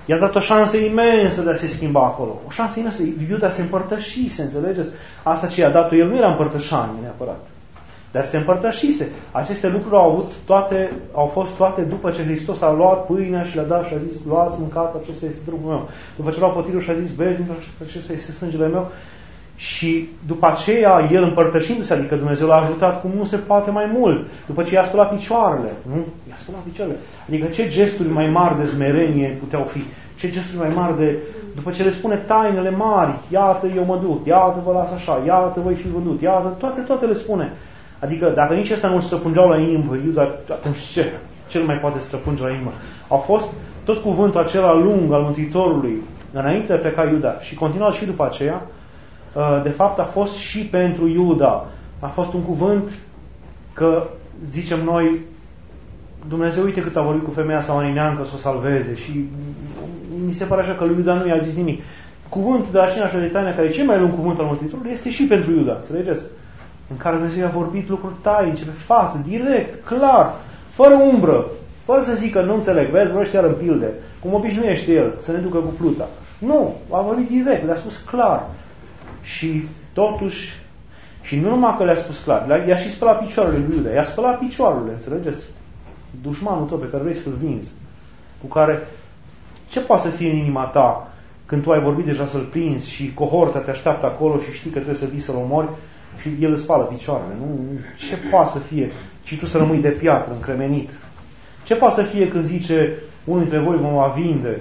I-a dat o șansă imensă de a se schimba acolo. O șansă imensă. Iuda se împărtășise, înțelegeți? Asta ce i-a dat-o el nu era împărtășanie neapărat. Dar se împărtășise. Aceste lucruri au fost toate după ce Hristos a luat pâinea și le-a dat și a zis, luați, mâncați, acesta este trupul meu. După ce a luat potirul și a zis, beți, acesta este sângele meu. Și după aceea, el împărtășindu-se, adică Dumnezeu l-a ajutat cum nu se poate mai mult. După ce i-a spălat picioarele. Nu? I-a spălat picioarele. Adică ce gesturi mai mari de smerenie puteau fi? Ce gesturi mai mari de... După ce le spune tainele mari, iată eu mă duc, iată vă las așa, iată voi fi vândut, iată, toate le spune. Adică dacă nici ăsta nu îl străpungeau la inimă, Iuda, atunci ce nu mai poate străpunge la inimă? A fost tot cuvântul acela lung al Mântuitorului, înainte de a pleca Iuda și continua și după aceea, de fapt a fost și pentru Iuda. A fost un cuvânt că, zicem noi, Dumnezeu uite cât a vorbit cu femeia samarineancă să o salveze și mi se pare așa că lui Iuda nu i-a zis nimic. Cuvântul de la cina așa de taină, care e cel mai lung cuvânt al Mântuitorului, este și pentru Iuda, înțelegeți? În care Dumnezeu a vorbit lucruri tainice, pe față, direct, clar, fără umbră, fără să zică, nu înțeleg, vezi, vorbește iar în pilde, cum obișnuiește el, să ne ducă cu pluta. Nu, a vorbit direct, le-a spus clar. Și totuși, și nu numai că le-a spus clar, i-a și spălat picioarele lui Iuda, i-a spălat picioarele, înțelegeți? Dușmanul tău pe care vrei să-l vinzi, cu care, ce poate să fie în inima ta când tu ai vorbit deja să-l prinzi și cohorta te așteaptă acolo și știi că trebuie să vii să-l omori și el îți spală picioarele, nu? Ce poate să fie? Și tu să rămâi de piatră, încremenit. Ce poate să fie când zice unul dintre voi mă va vinde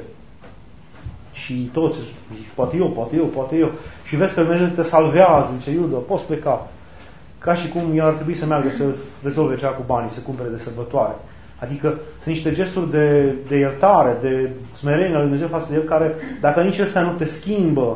și toți zic, poate eu și vezi că Dumnezeu te salvează, zice Iuda, poți pleca. Ca și cum el ar trebui să meargă să rezolve cea cu banii, să cumpere de sărbătoare. Adică sunt niște gesturi de iertare, de smerenie al lui Dumnezeu față de el, care, dacă nici ăstea nu te schimbă,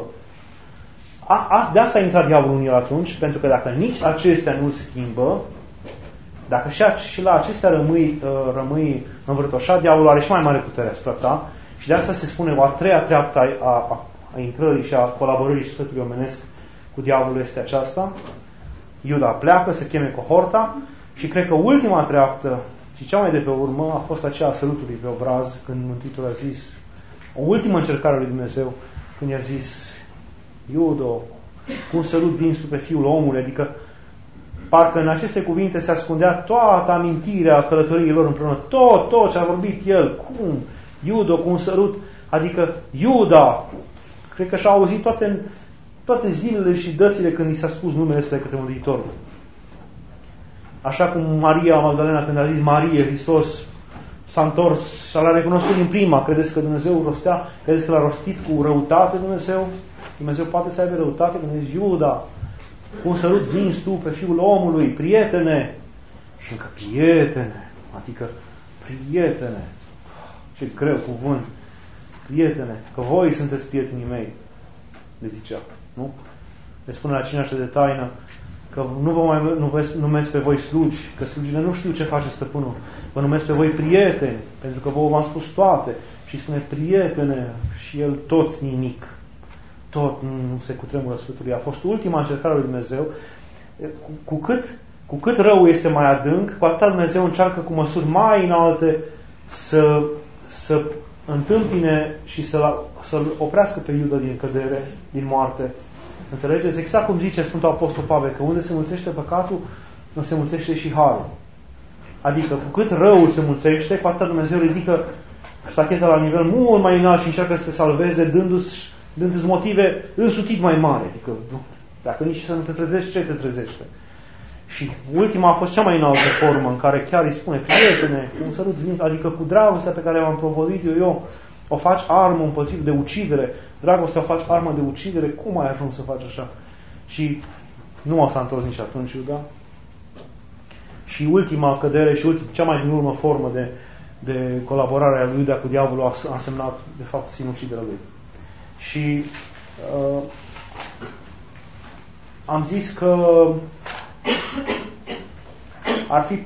de asta a intrat diavolul în el atunci, pentru că dacă nici acestea nu-l schimbă, dacă și la acestea rămâi învârtoșat, diavolul are și mai mare putere asupra ta. Și de asta se spune o a treia treaptă a intrării și a colaborării sufletului omenesc cu diavolul este aceasta. Iuda pleacă, se cheme cohorta și cred că ultima treaptă și cea mai de pe urmă a fost aceea a sărutului pe obraz, când Mântuitorul a zis, o ultimă încercare a lui Dumnezeu, când i-a zis, Iudo, cu un sărut vinzi tu pe Fiul omului, adică parcă în aceste cuvinte se ascundea toată amintirea călătoriilor împreună, tot ce a vorbit el, cum? Iudo cu un sărut, adică Iuda, cred că și-a auzit toate zilele și dățile când i s-a spus numele ăsta de către Mântuitorul. Așa cum Maria Magdalena, când a zis Marie, Hristos s-a întors și l-a recunoscut din prima. Credeți că Dumnezeu rostea? Credeți că l-a rostit cu răutate Dumnezeu? Dumnezeu poate să aibă răutate când zice Iuda, cu un sărut vinzi tu pe Fiul omului, prietene. Și încă prietene, adică prietene. Ce greu cuvânt. Prietene, că voi sunteți prietenii mei. Le zicea, nu? Le spune la cina de taină că nu vă mai numesc pe voi slugi, că slugile nu știu ce face stăpânul. Vă numesc pe voi prieteni, pentru că vă v-am spus toate. Și spune prietene și el tot nimic. Tot nu se cutremură Sfântului. A fost ultima încercare lui Dumnezeu. Cu cât rău este mai adânc, cu atât Dumnezeu încearcă cu măsuri mai înalte să întâmpine și să-l oprească pe Iuda din cădere, din moarte. Înțelegeți? Exact cum zice Sfântul Apostol Pavel, că unde se mulțește păcatul, nu se mulțește și harul. Adică cu cât răul se mulțește, cu atât Dumnezeu ridică ștacheta la nivel mult mai înalt și încearcă să te salveze, dându-ți motive însutit mai mari. Adică dacă nici să nu te trezești, ce te trezește? Și ultima a fost cea mai înaltă formă în care chiar îi spune, prietene, un sărut vinzi, adică cu dragostea pe care am propovăduit eu, o faci armă împotriva de ucidere, dragostea o faci armă de ucidere, cum ai ajuns să faci așa? Și nu s-a întors nici atunci, Iuda. Și ultima cădere și cea mai din urmă formă de colaborare a lui Iuda cu diavolul a însemnat, de fapt, sinuciderea lui. Și am zis că ar fi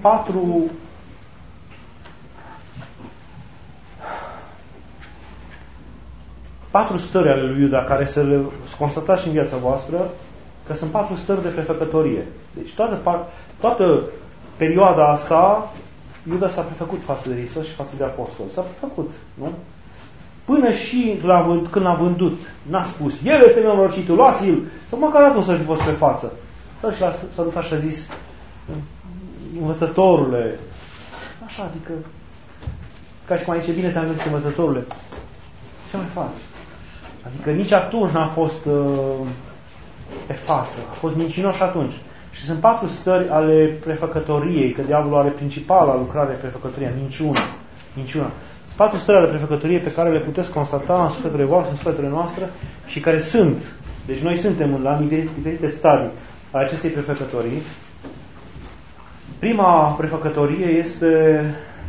patru stări ale lui Iuda care să le constatați și în viața voastră, că sunt 4 stări de prefăcătorie. Deci toată perioada asta Iuda s-a prefăcut față de Hristos și față de apostol. S-a prefăcut, nu? Până și când l-a vândut, n-a spus, el este nenorocitul, luați-l, sau măcar atunci să-și fost pe față. Sau și s-a dus și a zis, învățătorule, așa, adică, ca și cum aici, bine te-am găsit, învățătorule, ce mai faci? Adică nici atunci n-a fost pe față, a fost mincinoș atunci. Și sunt 4 stări ale prefăcătoriei, că diavolul are principala lucrare prefăcătoria, minciuna. Sunt 4 stări ale prefăcătoriei pe care le puteți constata în sufletele voastre, în sufletele noastre și care sunt. Deci noi suntem la diferite stadii ale acestei prefăcătorii. Prima prefăcătorie este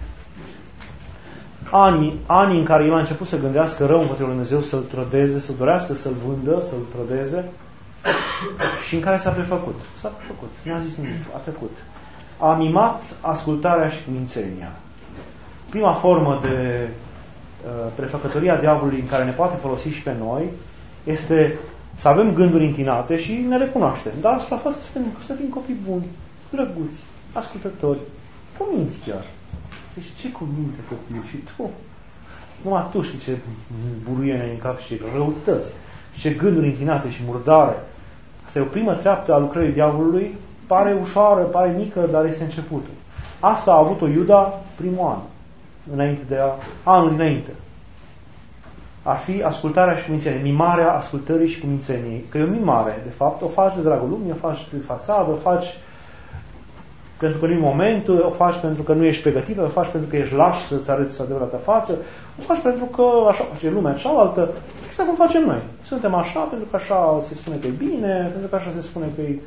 anii în care el a început să gândească rău împotriva lui Dumnezeu, să-l trădeze, să dorească să-l vândă, să-l trădeze, și în care s-a prefăcut. S-a prefăcut. Nu a zis nimic. A trecut. A mimat ascultarea și cumințenia. Prima formă de prefăcătoria diavolului în care ne poate folosi și pe noi este să avem gânduri întinate și ne recunoaștem. Dar la față să fim copii buni, drăguți, ascultători, cuminți chiar. Deci ce cuvinte, copil? Și tu? Numai tu știi ce buruiene în cap și ce răutăți, și ce gânduri înclinate și murdare. Asta e o primă treaptă a lucrării diavolului. Pare ușoară, pare mică, dar este începutul. Asta a avut-o Iuda primul an, anul dinainte. Ar fi ascultarea și cumințenia, mimarea ascultării și cumințeniei. Că e o mimare, de fapt, o faci de dragul lumii, o faci de fațadă, o faci pentru că nu e momentul, o faci pentru că nu ești pregătită, o faci pentru că ești laș să-ți arăți adevărata față, o faci pentru că așa face lumea cealaltă, exact cum facem noi. Suntem așa pentru că așa se spune că e bine, pentru că așa se spune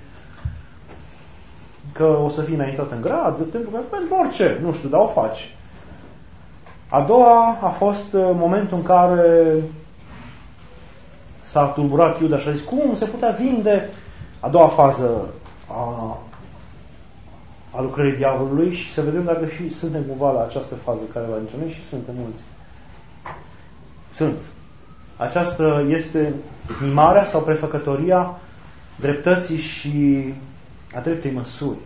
că o să fii înaintat în grad, pentru orice, nu știu, dar o faci. A doua a fost momentul în care s-a tulburat Iuda și a zis, cum se putea vinde? A doua fază a lucrării diavolului și să vedem dacă și suntem cumva la această fază care va menționat și suntem mulți. Sunt. Aceasta este mimarea sau prefăcătoria dreptății și a dreptei măsuri.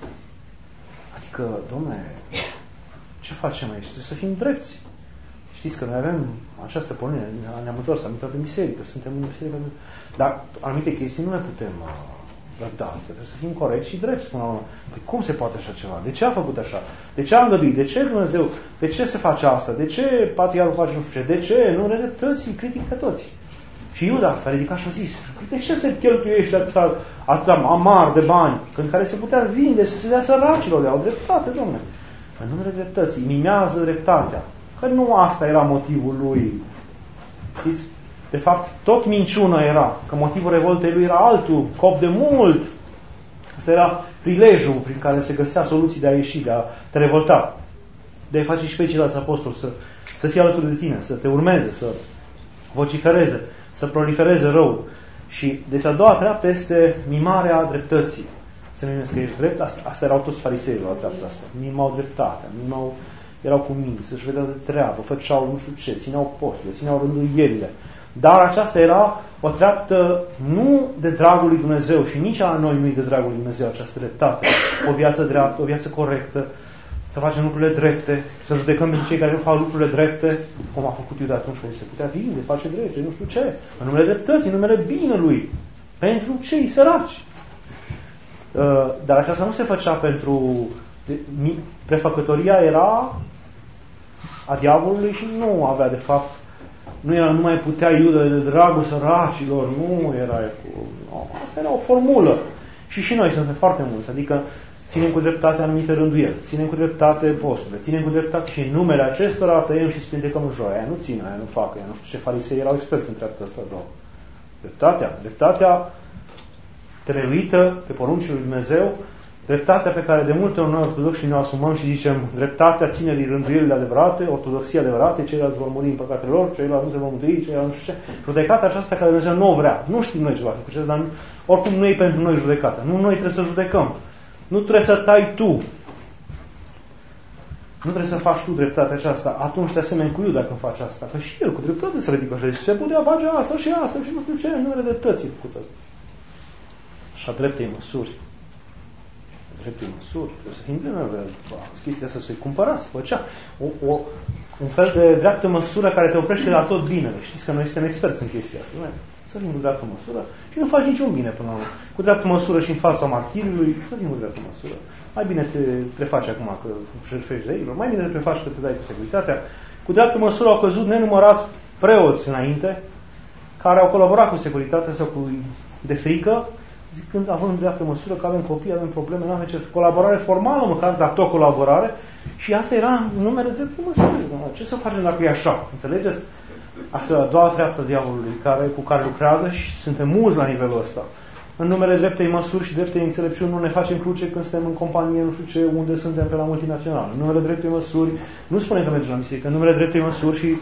Adică, dom'le, ce facem aici? Trebuie să fim drepți. Știți că noi avem această pornire, ne-am întors, am intrat în biserică, suntem în biserică, dar anumite chestii nu le putem răbda, că trebuie să fim corecți și drepți până la urmă. Păi cum se poate așa ceva? De ce a făcut așa? De ce a îngăduit? De ce Dumnezeu? De ce se face asta? De ce patriarhul face nu știu ce? De ce? Nu redreptății, critică toți. Și Iuda s-a ridicat și a zis, de ce se cheltuiește atâta amar de bani, când care se putea vinde, să se dea săracilor, au dreptate, domnule. În numele dreptății, mimează dreptatea. Că nu asta era motivul lui. Știți? De fapt, tot minciună era. Că motivul revoltei lui era altul, cop de mult. Asta era prilejul prin care se găsea soluții de a ieși, de a te revolta. De a face și pe ceilalți apostoli să fie alături de tine, să te urmeze, să vocifereze, să prolifereze răul. Și deci a doua treaptă este mimarea dreptății. Să nu că ești drept, asta erau toți fariseii la treapta asta. Mimau dreptatea, erau cu minți, să-și vedeau de treabă, făceau nu știu ce, țineau posturile, țineau rânduielile. Dar aceasta era o treaptă nu de dragul lui Dumnezeu și nici a noi nu e de dragul lui Dumnezeu această dreptate. O viață dreaptă, o viață corectă, să facem lucrurile drepte, să judecăm pe cei care nu fac lucrurile drepte, cum a făcut Iuda atunci când se putea vinde, face drepte, nu știu ce, în numele dreptății, în numele binelui, pentru cei săraci. Dar aceasta nu se făcea pentru... Prefăcătoria era a diavolului și nu avea de fapt, nu mai putea Iuda de dragul săracilor, nu era asta era o formulă. Și noi suntem foarte mulți, adică ținem cu dreptate anumite rânduieli, ținem cu dreptate posturile, ținem cu dreptate și în numele acestora tăiem și spintecăm în joia. Aia nu țin, aia nu fac, aia nu știu ce farisei erau experți în treapta asta. Dreptatea trăită pe poruncile lui Dumnezeu, dreptatea pe care de multe ori noi ortodoxi ne asumăm și zicem dreptatea ținerii rânduielile adevărate, ortodoxie adevărate, ceilalți vor muri în păcatele lor, ceilalți nu se vor mântui, ceilalți nu știu ce. Judecata aceasta care Dumnezeu nu o vrea. Nu știm noi ce va fi cu acest, dar oricum nu e pentru noi judecata. Nu noi trebuie să judecăm. Nu trebuie să tai tu. Nu trebuie să faci tu dreptatea aceasta. Atunci te asemeni cu Iuda când faci asta. Că și el cu dreptate se ridică și zice, se putea face asta și asta și nu știu ce, nu are dreptății făcut asta. Și a dreptei măsuri. Dreptei măsuri. Trebuie să fim dreptăți. Chestia asta se cumpăra, se făcea. un fel de dreaptă măsură care te oprește la tot binele. Știți că noi suntem experți în chestia asta. Să fim cu dreaptă măsură și nu faci niciun bine până la urmă. Cu dreaptă măsură și în fața martirului, să fim cu dreaptă măsură. Mai bine te prefaci acum că șerfești zeilor, mai bine te prefaci că te dai cu securitatea. Cu dreaptă măsură au căzut nenumărați preoți înainte, care au colaborat cu securitatea sau cu de frică, zicând, având dreaptă măsură că avem copii, avem probleme, nu avem ce, colaborare formală măcar, dar tot colaborare, și asta era numele dreptul măsură. Ce să facem dacă e așa? Înțelegeți? Asta e a doua treaptă diavolului cu care lucrează și suntem mulți la nivelul ăsta. În numele dreptei măsuri și dreptei înțelepciuni nu ne facem cruce când suntem în companie, nu știu ce, unde suntem pe la multinațional. În numele dreptei măsuri, nu spunem că mergem la biserică, în numele dreptei măsuri și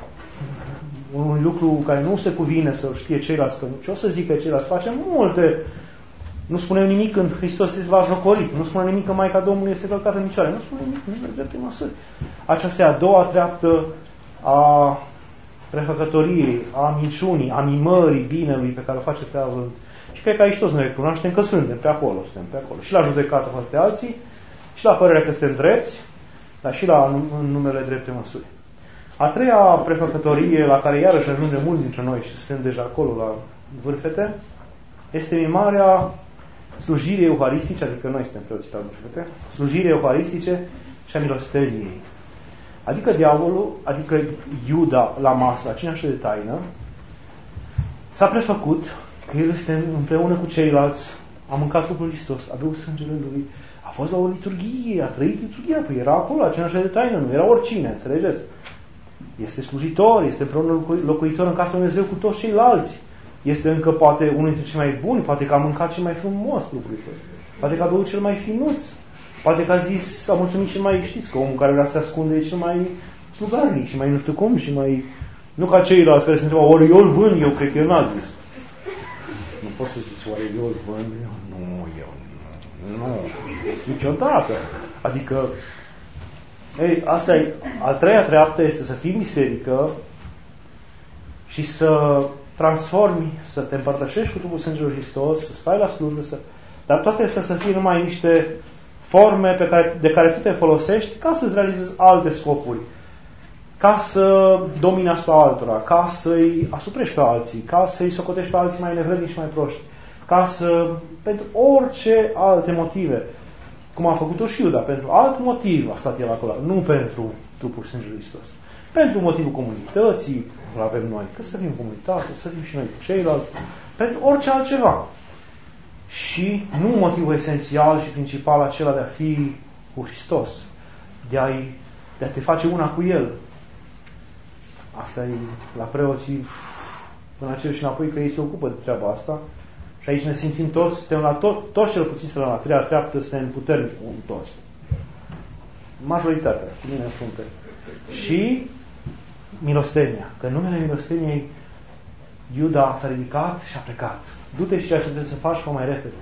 un lucru care nu se cuvine să știe ceilalți, că ce o să zică ceilalți, facem multe. Nu spunem nimic când Hristos este va jocorit, nu spunem nimic că Maica Domnului este călcată în picioare, nu spunem nimic în numele dreptei măsuri. Aceasta e a doua treaptă a prefăcătoriei, a minciunii, a mimării binelui pe care o face diavolul. Și cred că aici toți noi recunoaștem că suntem pe acolo, Și la judecată față de alții, și la părerea că suntem drepți, dar și în numele dreptei măsuri. A treia prefăcătorie, la care iarăși ajunge mulți dintre noi și suntem deja acolo la vârfete, este mimarea slujirii euharistice, adică noi suntem preoții la vârfete, slujirii euharistice și a milosteniei. Adică diavolul, adică Iuda la masă, la cina de taină, s-a prefăcut că el este împreună cu ceilalți, a mâncat trupul Hristos, a băut sângele Lui, a fost la o liturghie, a trăit liturghia, păi era acolo, la cina de taină, nu era oricine, înțelegeți? Este slujitor, este împreună locuitor în casa lui Dumnezeu cu toți ceilalți. Este încă poate unul dintre cei mai buni, poate că a mâncat cel mai frumos lucrul ăsta. Poate că a băut cel mai finuț. Poate că a mulțumit cel mai, știți, că omul care vrea să se ascunde e cel mai slugarnic și mai nu știu cum și mai... Nu ca ceilalți care se întreabă, ori eu îl vând, eu cred că el n-a zis. Nu poți să zici, oare eu îl vând? Nu, niciodată. Adică, asta e, a treia treaptă este să fii biserică și să transformi, să te împărtășești cu trupul sângelui Hristos, să stai la slujbă, dar toate astea să fie numai niște forme de care tu te folosești ca să-ți realizezi alte scopuri, ca să domini asupra altora, ca să-i asuprești pe alții, ca să-i socotești pe alții mai nevrednici și mai proști, pentru orice alte motive, cum a făcut-o și Iuda, pentru alt motiv a stat el acolo, nu pentru trupul sângelui Hristos. Pentru motivul comunității, îl avem noi, că să fim comunitate, să fim și noi cu ceilalți, pentru orice altceva. Și nu motivul esențial și principal acela de a fi cu Hristos, de a te face una cu El. Asta e la preoții până cer și înapoi, că ei se ocupă de treaba asta. Și aici ne simțim toți, suntem la toți cel puțin la treia treaptă, suntem puternici, toți. Majoritatea, cu mine în frunte. Și milostenia. Că în numele milosteniei Iuda s-a ridicat și a plecat. Du-te și ceea ce trebuie să faci, fă mai repede.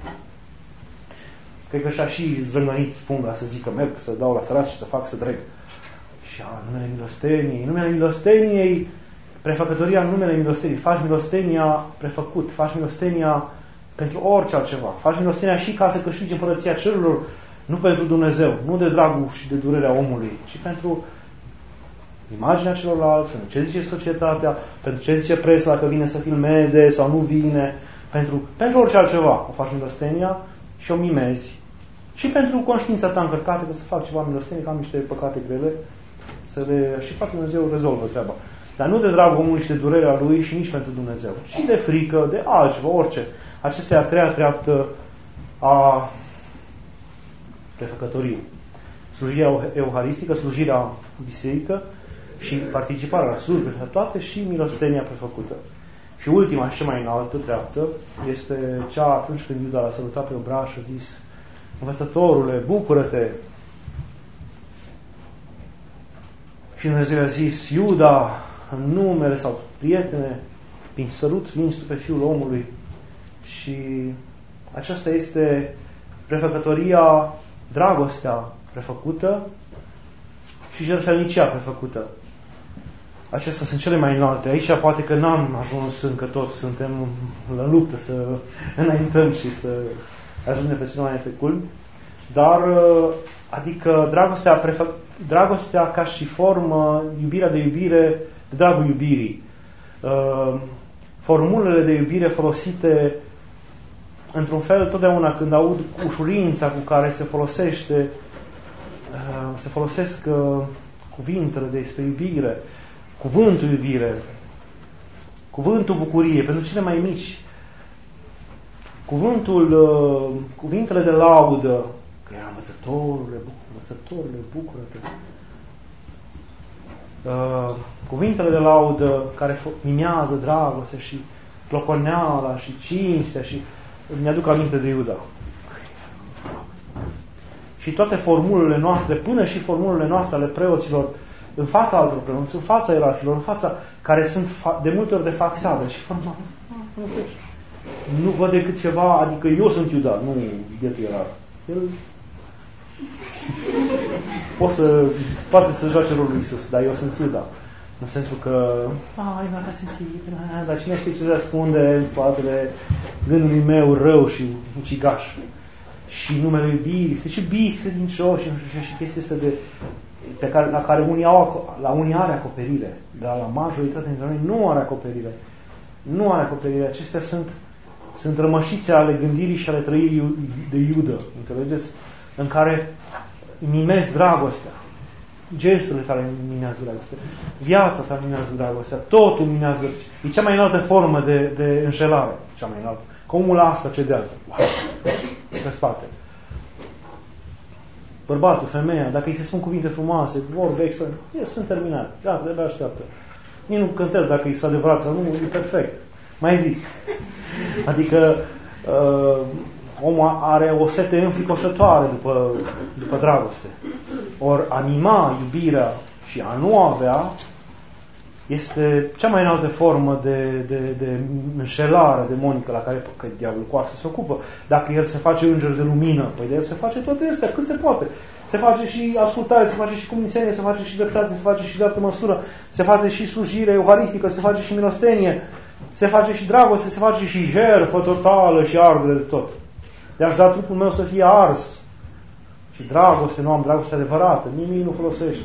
Cred că și-a și zvârnărit funga să zică, merg să dau la săraci și să fac să dreg. Și în numele milosteniei. În numele milosteniei, prefăcătoria în numele milosteniei. Faci milostenia prefăcut. Faci milostenia pentru orice altceva. Faci milostenia și ca să câștigi împărăția cerurilor, nu pentru Dumnezeu, nu de dragul și de durerea omului, ci pentru imaginea celorlalți, pentru ce zice societatea, pentru ce zice presa, dacă vine să filmeze sau nu vine, pentru orice altceva. O faci milostenia și o mimezi. Și pentru conștiința ta încărcată că să fac ceva milostenie, că am niște păcate grele, și poate Dumnezeu rezolvă treaba. Dar nu de dragul omului și de durerea lui și nici pentru Dumnezeu, ci de frică, de altceva, orice. Acesta e a treia treaptă a prefăcătoriei. Slujirea euharistică, slujirea biserică și participarea la slujbe și la toate și milostenia prefăcută. Și ultima și cea mai înaltă treaptă este cea atunci când Iuda l-a salutat pe obraș și a zis: învățătorule, bucură-te! Și Dumnezeu a zis: Iuda, în numele sau prietene, prin sărut vinzi tu pe Fiul omului. Și aceasta este prefăcătoria, dragostea prefăcută și jertfelnicia prefăcută. Acestea sunt cele mai înalte. Aici poate că n-am ajuns încă toți, suntem în luptă să înaintăm și să ajungem pe cele mai înalte culmi, dar Adică dragostea ca și formă, iubirea de iubire, de dragul iubirii. Formulele de iubire folosite într-un fel, totdeauna când aud ușurința cu care se folosesc cuvintele despre iubire, cuvântul iubire, cuvântul bucurie, pentru cele mai mici, cuvintele de laudă, că era învățătorule, bucură-te. Cuvintele de laudă care mimează dragoste și cloconeala și cinstea și mi-aduc aminte de Iuda. Și toate formulele noastre, până și formulele noastre ale preoților, în fața altor preoți, în fața ierarhilor, în fața care sunt de multe ori de fațadă și forma. Nu văd decât ceva, adică eu sunt Iuda, nu bietul ierarh. El poate să joace rolul lui Iisus, dar eu sunt Iuda. În sensul că, dar cine știe ce se ascunde în spatele gândului meu rău și ucigaș. Și numele iubirii, este și iubiți credincioși și chestia asta la care unii are acoperire, dar la majoritatea dintre noi nu are acoperire. Nu are acoperire. Acestea sunt rămășițe ale gândirii și ale trăirii de Iudă, înțelegeți? În care mimezi dragostea. Gesturile tale mimează dragostea. Viața ta mimează dragostea. Totul mimează. E cea mai înaltă formă de înșelare. Cea mai înaltă. Că omul asta cedează. Pe spate. Bărbatul, femeia, dacă îi se spun cuvinte frumoase, vorbe extra, sunt terminați. Gata, de-abia așteaptă. Nici nu cântează dacă e adevărat sau nu, e perfect. Mai zic. Adică omul are o sete înfricoșătoare după dragoste. Ori a mima iubirea și a nu avea este cea mai înaltă formă de înșelare demonică la care diavolul cu asta se ocupă. Dacă el se face înger de lumină, păi de el se face toate astea, cât se poate. Se face și ascultare, se face și cumințenie, se face și dreptate, se face și dreaptă măsură, se face și slujire euharistică, se face și milostenie, se face și dragoste, se face și jertfă totală și ardere de tot. De-aș da trupul meu să fie ars. Și dragoste, nu am dragoste adevărată, nimic nu folosește.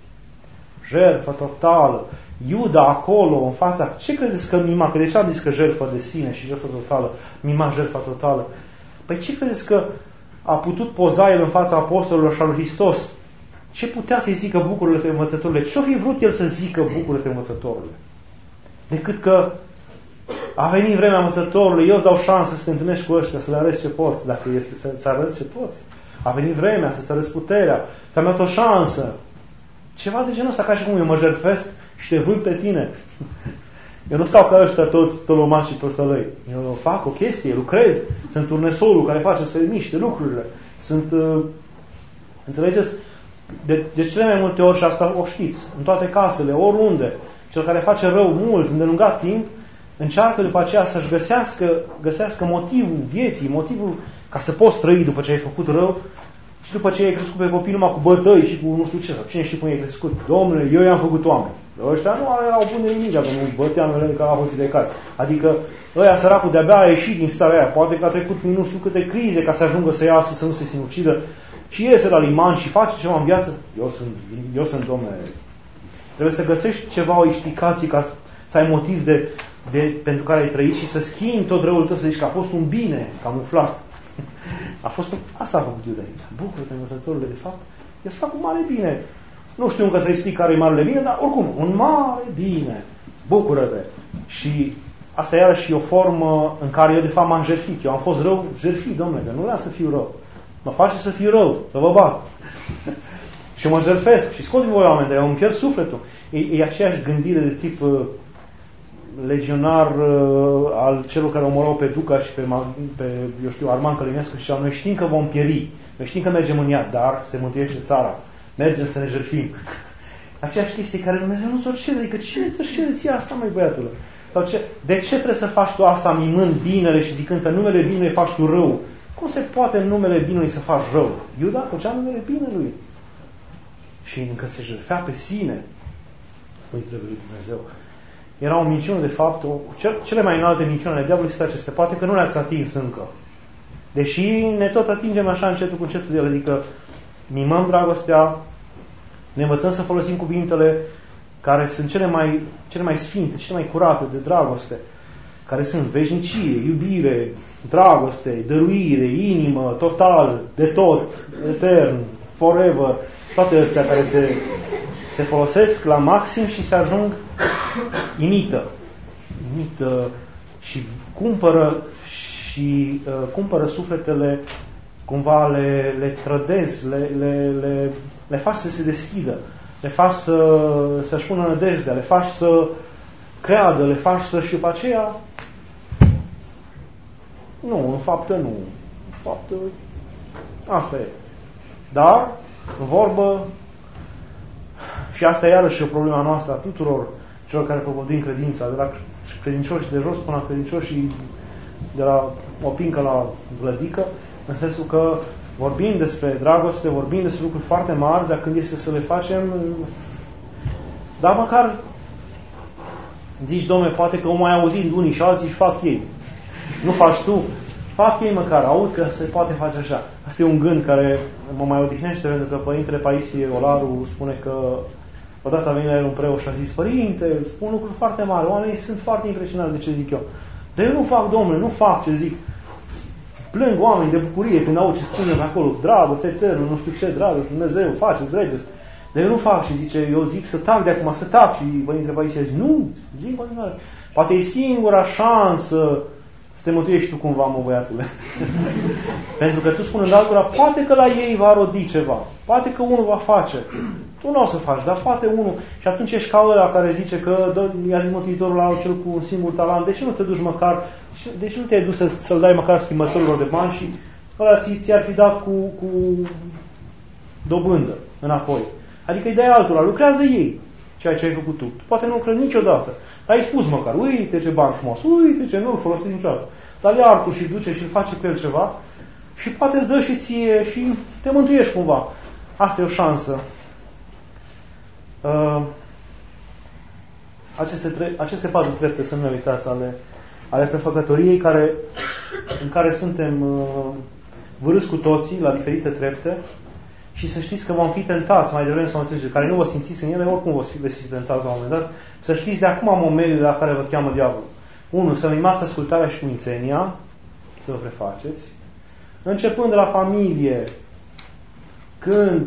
Jertfă totală. Iuda acolo, în fața, ce credeți că mima? Că de ce am zis că jertfă de sine și jertfă totală, mima jertfă totală? Păi ce credeți că a putut poza el în fața apostolilor și al lui Hristos? Ce putea să-i zică bucură-te învățătorule? Ce-o fi vrut el să zică bucură-te învățătorule? Decât că a venit vremea învățătorului, eu îți dau șansă să te întâlnești cu ăștia, să le arăți ce poți, dacă este să arăți ce poți. A venit vremea să-ți arăți puterea, să-mi dat o șansă. Ceva de genul ăsta, ca și cum eu mă jertfesc și te vând pe tine. Eu nu stau ca ăștia toți tolomași și prostălăi. Eu fac o chestie, lucrez, sunt turnesolul care face să miște lucrurile. Sunt, înțelegeți? De cele mai multe ori, și asta o știți, în toate casele, oriunde, cel care face rău mult, îndelungat timp, încearcă după aceea să-și găsească motivul vieții, motivul ca să poți trăi după ce ai făcut rău și după ce ai crescut pe copii numai cu bătăi și cu nu știu ce, sau cine știe cum ai crescut. Domnule, eu i-am făcut oameni. Ăștia nu erau bune nimic, dacă nu băteam ele ca la hoții de cai. Adică ăia săracul de-abia a ieșit din starea aia, poate că a trecut prin nu știu câte crize ca să ajungă să iasă, să nu se sinucidă și iese la liman și face ceva în viață. Eu sunt domnule. Trebuie să găsești ceva, o explicație ca să ai motiv pentru care ai trăit și să schimbi tot răul tău, să zici că a fost un bine camuflat. Asta a făcut Iuda aici. Bucură-te, învățătorule, de fapt, el să fac un mare bine. Nu știu încă să explic care e marele bine, dar oricum, un mare bine. Bucură-te. Și asta iarăși e o formă în care eu de fapt m-am jertfit. Eu am fost rău, jertfit, domnule, că nu vreau să fiu rău. Mă face să fiu rău, să vă bat. Și mă jertfesc și scot din voi oameni, dar eu îmi pierd sufletul. E aceeași gândire de tip legionar al celor care omorau pe Duca și pe eu știu, Arman Călinescu și noi știm că vom pieri, noi știm că mergem în iad, dar se mântuiește țara. Mergem să ne jertfim. Aceeași chestie care Dumnezeu nu ți-o cere, adică cine ți-o cere ție asta, măi băiatule? Sau de ce trebuie să faci tu asta mimând binele și zicând că numele binului faci tu rău? Cum se poate în numele binului să faci rău? Iuda făcea numele binelui. Și încă se jertfea pe sine. Nu-i trebuie lui Dumnezeu. Era o minciună, de fapt, cele mai înalte minciuni ale diavolului sunt acestea. Poate că nu le-ați atins încă. Deși ne tot atingem așa încetul cu încetul de el. Adică mimăm dragostea, ne învățăm să folosim cuvintele care sunt cele mai sfinte, cele mai curate de dragoste, care sunt veșnicie, iubire, dragoste, dăruire, inimă, total, de tot, etern, forever, toate astea care se folosesc la maxim și se ajung, imită și cumpără sufletele, cumva le trădezi, le faci să se deschidă, le faci să-și pună nădejdea, le faci să creadă, le faci să, și după aceea nu, în faptă nu. În faptă asta e. Dar, în vorbă, și asta e iarăși o problema noastră a tuturor celor care propovăduim credința, de la credincioși de jos până la credincioși de la o pincă la vlădică, în sensul că vorbim despre dragoste, vorbim despre lucruri foarte mari, dar când este să le facem, dar măcar zici, Dom'le, poate că o mai auzit unii și alții și fac ei. Nu faci tu, fac ei măcar, aud că se poate face așa. Asta e un gând care mă mai odihnește, pentru că Părintele Paisie Olaru spune că odată a venit la el un preot și a zis: Părinte, spun lucruri foarte mari, oamenii sunt foarte impresionați de ce zic eu. Dar eu nu fac, Domnule, nu fac ce zic. Plâng oameni de bucurie când au ce spune acolo, dragoste eternă, nu știu ce, dragoste, Dumnezeu, faceți, dregeți. Dar eu nu fac și zice, eu zic să tac de acum, să tac. Și Părintele Paisie zice, nu, zic continuare. Poate e singura șansă să te mântuiești tu cumva, mă, băiatule. Pentru că tu, spunând altora, poate că la ei va rodi ceva, poate că unul va face. Tu nu o să faci, dar poate unul. Și atunci ești ca ăla care zice că i-a zis Mântuitorul la cel cu un singur talent, de ce nu te duci măcar, de ce nu te-ai dus să-l dai măcar schimbătorilor de bani și ăla ți-ar fi dat cu dobândă înapoi. Adică îi dai altora, lucrează ei ceea ce ai făcut tu. Poate nu lucrezi niciodată. Dar ai spus măcar, uite ce bani frumos, uite ce nu-l folosești niciodată. Dar ia tu și duce și face cu el ceva și poate îți dă și ție și te mântuiești cumva. Asta e o șansă. Aceste 4 trepte să nu uitați ale prefăcătoriei în care suntem vârâți cu toții la diferite trepte și să știți că vom fi tentați mai devreme sau mai târziu, care nu vă simțiți în ele, oricum veți fi tentați la un moment dat, să știți de acum momelele la care vă cheamă diavolul. 1. Să mimați ascultarea și cumințenia, să vă prefaceți. Începând de la familie, când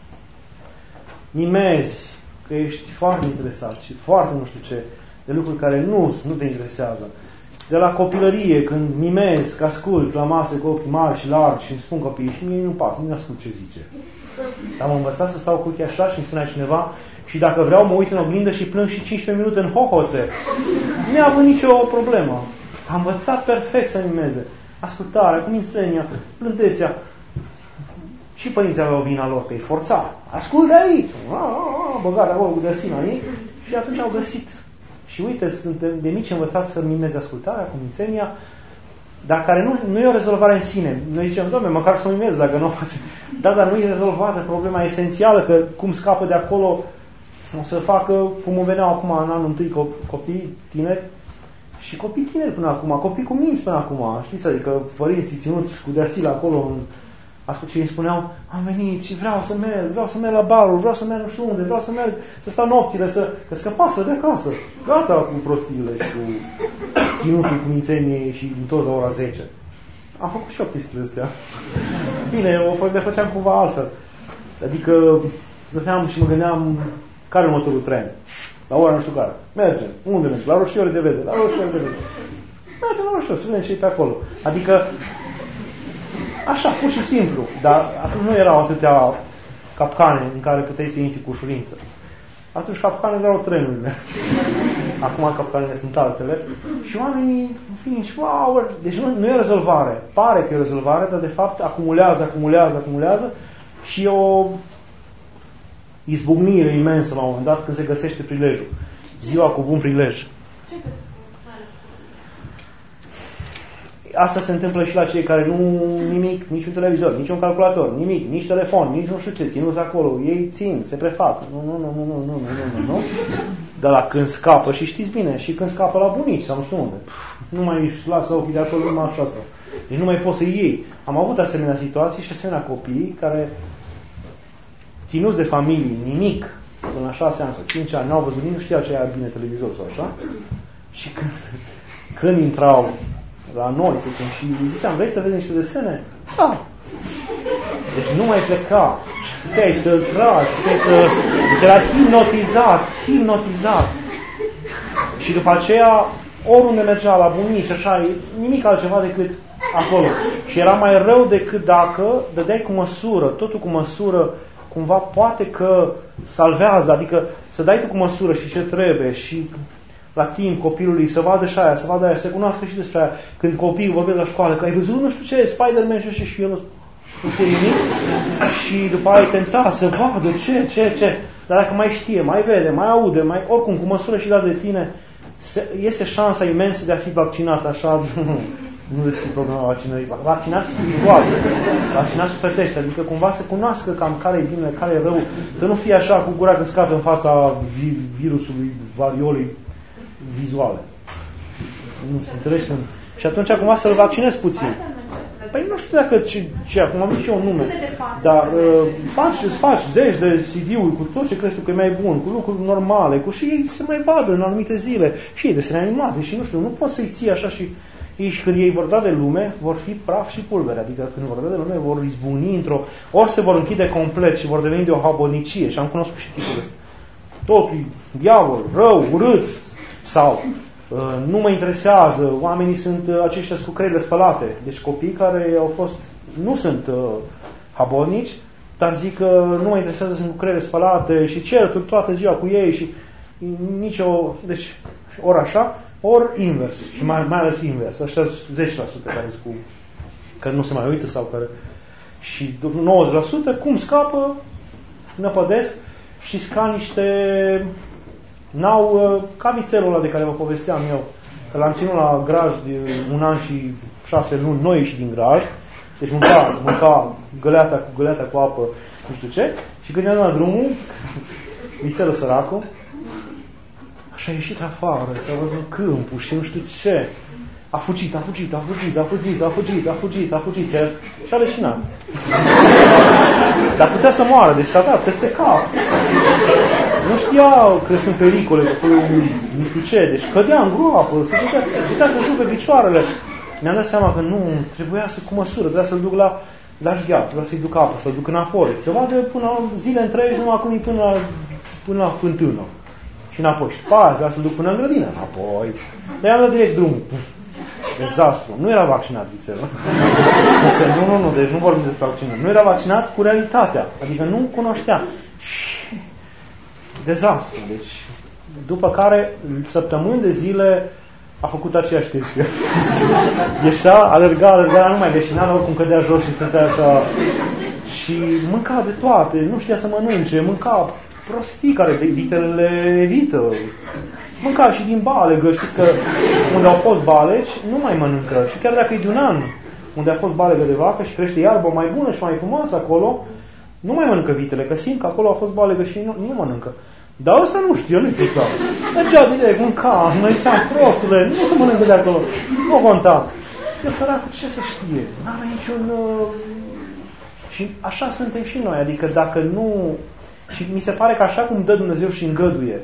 mimezi că ești foarte interesat și foarte nu știu ce, de lucruri care nu te interesează. De la copilărie, când mimezi, că ascult la masă cu ochii mari și largi și îmi spun copiii și mie nu pasă, nu ascult ce zice. Am învățat să stau cu ochii așa și îmi spunea cineva și dacă vreau mă uit în oglindă și plâng și 15 minute în hohote. Nu mi-a avut nicio problemă. Am învățat perfect să mimeze. Ascultarea, cumințenia, blândețea. Și părinții aveau vina lor, că îi forța. Ascultă aici! Băgat acolo cu desina ei. Și atunci au găsit. Și uite, suntem de mici învățați să mimeze ascultarea, cumințenia, dar care nu e o rezolvare în sine. Noi zicem, Doamne, măcar să o mimez dacă nu o face. Dar nu e rezolvată problema esențială, că cum scapă de acolo, o să facă cum îmi veneau acum în anul întâi copii tineri, și copii tineri până acum, copii cu minți până acum, știți, adică părinții ținuți cu deasila acolo și îmi spuneau, am venit și vreau să merg la barul, vreau să merg nu știu unde, vreau să merg, să stau nopțile, că scăpasă de acasă. Gata cu prostiile și cu ținutul, cu mințenie și din tot la ora 10. Am făcut și eu chestiile astea. Bine, le făceam cumva altfel. Adică stăteam și mă gândeam care e următorul tren. La ora nu știu care. Mergem. Unde mergem? La Roșiore de Vede. La Roșiore de Vede. Mergem la Roșiore, să vedem ce e pe acolo. Adică așa, pur și simplu. Dar atunci nu erau atâtea capcane în care puteai să intri cu ușurință. Atunci capcanele erau trenurile. Acum capcanele sunt altele. Și oamenii fiind și wow, deci nu e rezolvare. Pare că e rezolvare, dar de fapt acumulează și o izbucnire imensă la un moment dat când se găsește prilejul. Ziua cu bun prilej. Asta se întâmplă și la cei care nimic, nici un televizor, nici un calculator, nimic, nici telefon, nici nu știu ce, ținuți acolo. Ei țin, se prefac. Nu. Dar la când scapă, și știți bine, și când scapă la bunici sau nu știu unde, nu mai își lasă ochii de acolo, numai așa asta. Deci nu mai poți să iei. Am avut asemenea situații și asemenea copii care ținuți de familie, nimic, până la 6 ani sau 5 ani, n-au văzut nimic, nu știa ce era bine televizor sau așa. Și când intrau la noi, să zicem, și ziceam, vrei să vezi niște desene? Da! Deci nu mai pleca. Puteai să-l tragi, puteai să... Era hipnotizat. Și după aceea, oriunde mergea la bunici, așa, nimic altceva decât acolo. Și era mai rău decât dacă dădeai cu măsură, totul cu măsură, cumva poate că salvează, adică să dai tu cu măsură și ce trebuie și la timp copilului să vadă și aia, să vadă aia, să cunoască și despre aia. Când copiii vorbesc la școală, că ai văzut nu știu ce, Spider-Man și el nu știe nimic și după aia e tentat să vadă ce. Dar dacă mai știe, mai vede, mai aude, oricum cu măsură și dat de tine, este șansa imensă de a fi vaccinat așa. Nu deschid problema vaccinării. Vaccinat spiritual, vaccinat sufletește, adică cumva să cunoască cam care e bine, care e rău, să nu fie așa cu gura căscată în fața virusului, variolei vizuale. Nu înțelegi când... Și atunci cumva să-l vaccinezi puțin. Păi nu știu dacă ce acum am zis și eu un nume, dar îți faci zeci de CD-uri cu tot ce crezi tu că e mai bun, cu lucruri normale, cu și ei se mai vadă în anumite zile, și ei desene animate și nu știu, nu poți să-i ții așa și când ei vor da de lume, vor fi praf și pulbere, adică când vor da de lume, vor izbuni ori se vor închide complet și vor deveni de o habonicie și am cunoscut și tipul ăsta. Totul diavol, rău, urât sau nu mă interesează, oamenii sunt aceștia cu creile spălate. Deci copii care nu sunt habonici, dar zic că nu mă interesează, sunt cu creile spălate și cer toată ziua cu ei și deci ori așa, ori invers. Și mai ales invers. Așa 10% care zic că nu se mai uită sau care... Și 90% cum scapă, năpădesc și ca niște... N-au ca vițelul ăla de care vă povesteam eu. Că l-am ținut la graj de 1 an și 6 luni, noi ieși din graj. Deci mânca găleata cu apă, nu știu ce. Și când i-am dat drumul, vițelul săracul, și a ieșit afară, și a văzut câmpul și nu știu ce. A fugit. Și a leșinat. Dar putea să moară, deci s-a dat peste cap. Nu știau că sunt pericole, că nu știu ce. Deci cădea în groapă, putea să jucă picioarele. Mi-am dat seama că nu, trebuia să cu măsură, trebuia să-l duc la șgheat, trebuia să-i duc apă, să-l duc înapoi. Să vadă până zile întregi, numai cum e până la fântână. Și înapoi. Și după aia trebuia să-l duc până în grădină. Înapoi. Dar i-am dat direct drumul. Dezastru. Nu era vaccinat vițelul. Nu, deci nu vorbim despre vaccinare. Nu era vaccinat cu realitatea. Adică nu cunoștea. Și dezastru. Deci, după care, săptămâni de zile, a făcut aceeași chestie. Ieșea, alerga, nu mai leșina, oricum cădea jos și stătea așa. Și mânca de toate. Nu știa să mănânce. Mânca prostii care vitele le evită. Mânca și din balegă. Știți că unde au fost balegi, nu mai mănâncă. Și chiar dacă e de un an unde a fost balegă de vacă și crește iarbă mai bună și mai frumoasă acolo, nu mai mănâncă vitele, că simt că acolo a fost balegă și nu mănâncă. Dar ăsta nu știu, nu-i pusau. Mergea direct, mânca, noi ziceam, prostule, nu se mănâncă de acolo. Nu conta. Eu săracul, ce să știe? N-avea niciun... Și așa suntem și noi. Adică dacă nu... Și mi se pare că așa cum dă Dumnezeu și îngăduie,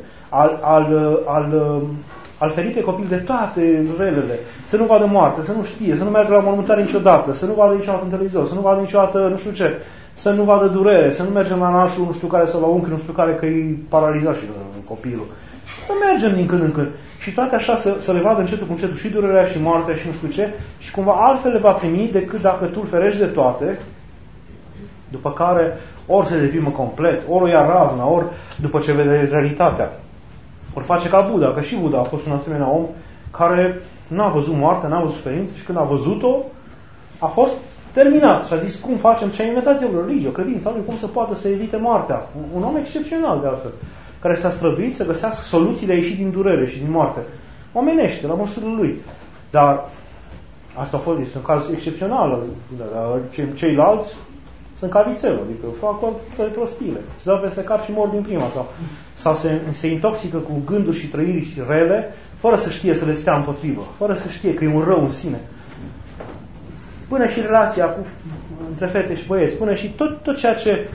al feri pe copil de toate relele, să nu vadă moarte, să nu știe, să nu meargă la mormântare niciodată, să nu vadă niciodată în televizor, să nu vadă niciodată nu știu ce, să nu vadă durere, să nu mergem la nașul nu știu care sau la unchi nu știu care că e paralizat și copilul. Să mergem din când în când. Și toate așa să le vadă încetul cu încetul și durerea și moartea și nu știu ce și cumva altfel le va primi decât dacă tu îl ferești de toate, după care ori se deprimă complet, ori o ia razna, ori după ce vede realitatea. Ori face ca Buddha, că și Buddha a fost un asemenea om care n-a văzut moartea, n-a văzut suferință și când a văzut-o, a fost terminat. Și a zis, cum facem? Și a inventat el religie, o credință, cum să poată să evite moartea. Un om excepțional, de altfel, care s-a străduit să găsească soluții de a ieși din durere și din moarte. Omenește, la măsură lui. Dar asta este un caz excepțional. Ceilalți sunt ca vițelul, adică fac toate prostiile. Se dau peste cap și mor din prima. Sau se intoxică cu gânduri și trăiri rele, fără să știe să le stea împotrivă, fără să știe că e un rău în sine. Până și relația între fete și băieți, până și tot ceea ce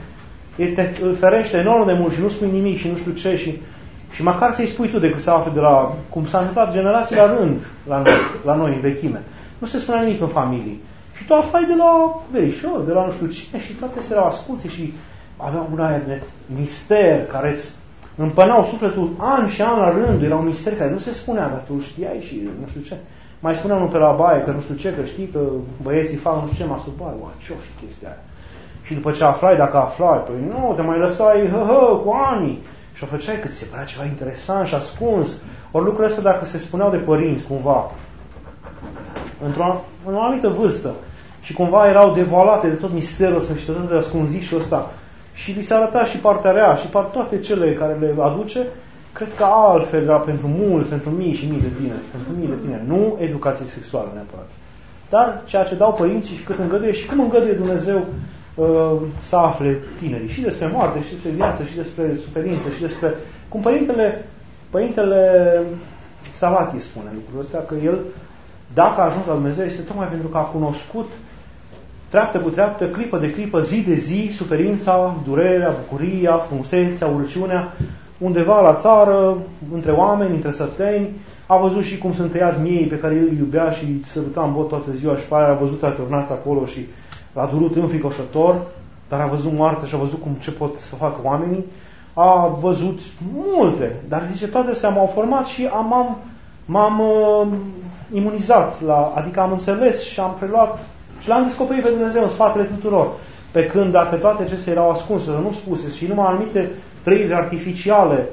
îl ferește enorm de mult și nu spui nimic și nu știu ce și măcar să-i spui tu decât să afli de la, cum s-a întâmplat generații la rând la noi în vechime. Nu se spunea nimic în familie. Și tu aflai de la verișor, de la nu știu cine și toate astea erau asculte și aveau un aer de mister care îți împănau sufletul ani și ani la rând. Era un mister care nu se spunea, dar tu știai și nu știu ce. Mai spuneau nu pe la baie, că nu știu ce, că știi că băieții fac nu știu ce masturbare. Ce-o fi chestia aia? Și după ce aflai, dacă aflai, păi nu, te mai lăsai cu ani. Și o făceai cât se părea ceva interesant și ascuns. Ori lucrurile astea, dacă se spuneau de părinți, cumva, într-o anumită vârstă, și cumva erau devoalate de tot misterul ăsta și tot de ascunzișul ăsta, și li se arăta și partea rea și toate cele care le aduce, cred că altfel era pentru mulți, pentru mii și mii de tineri. Pentru mii de tineri. Nu educație sexuală neapărat. Dar ceea ce dau părinții și cât îngăduie și cum îngăduie Dumnezeu să afle tinerii. Și despre moarte, și despre viață, și despre suferință, și despre... Cum Părintele Savatie spune lucrul ăsta, că el, dacă a ajuns la Dumnezeu, este tocmai pentru că a cunoscut treaptă cu treaptă, clipă de clipă, zi de zi, suferința, durerea, bucuria, frumusețea, urăciunea, undeva la țară, între oameni, între săteni. A văzut și cum sunt tăiați miei pe care el îi iubea și îi săruta în bot toată ziua și pe aia a văzut atârnați acolo și l-a durut înfricoșător, dar a văzut moarte și a văzut ce pot să facă oamenii. A văzut multe, dar zice, toate astea m-au format și m-am imunizat, adică am înțeles și am preluat și l-am descoperit pe Dumnezeu în spatele tuturor. Pe când dacă toate acestea erau ascunse, nu spuse și numai anumite trăiri artificiale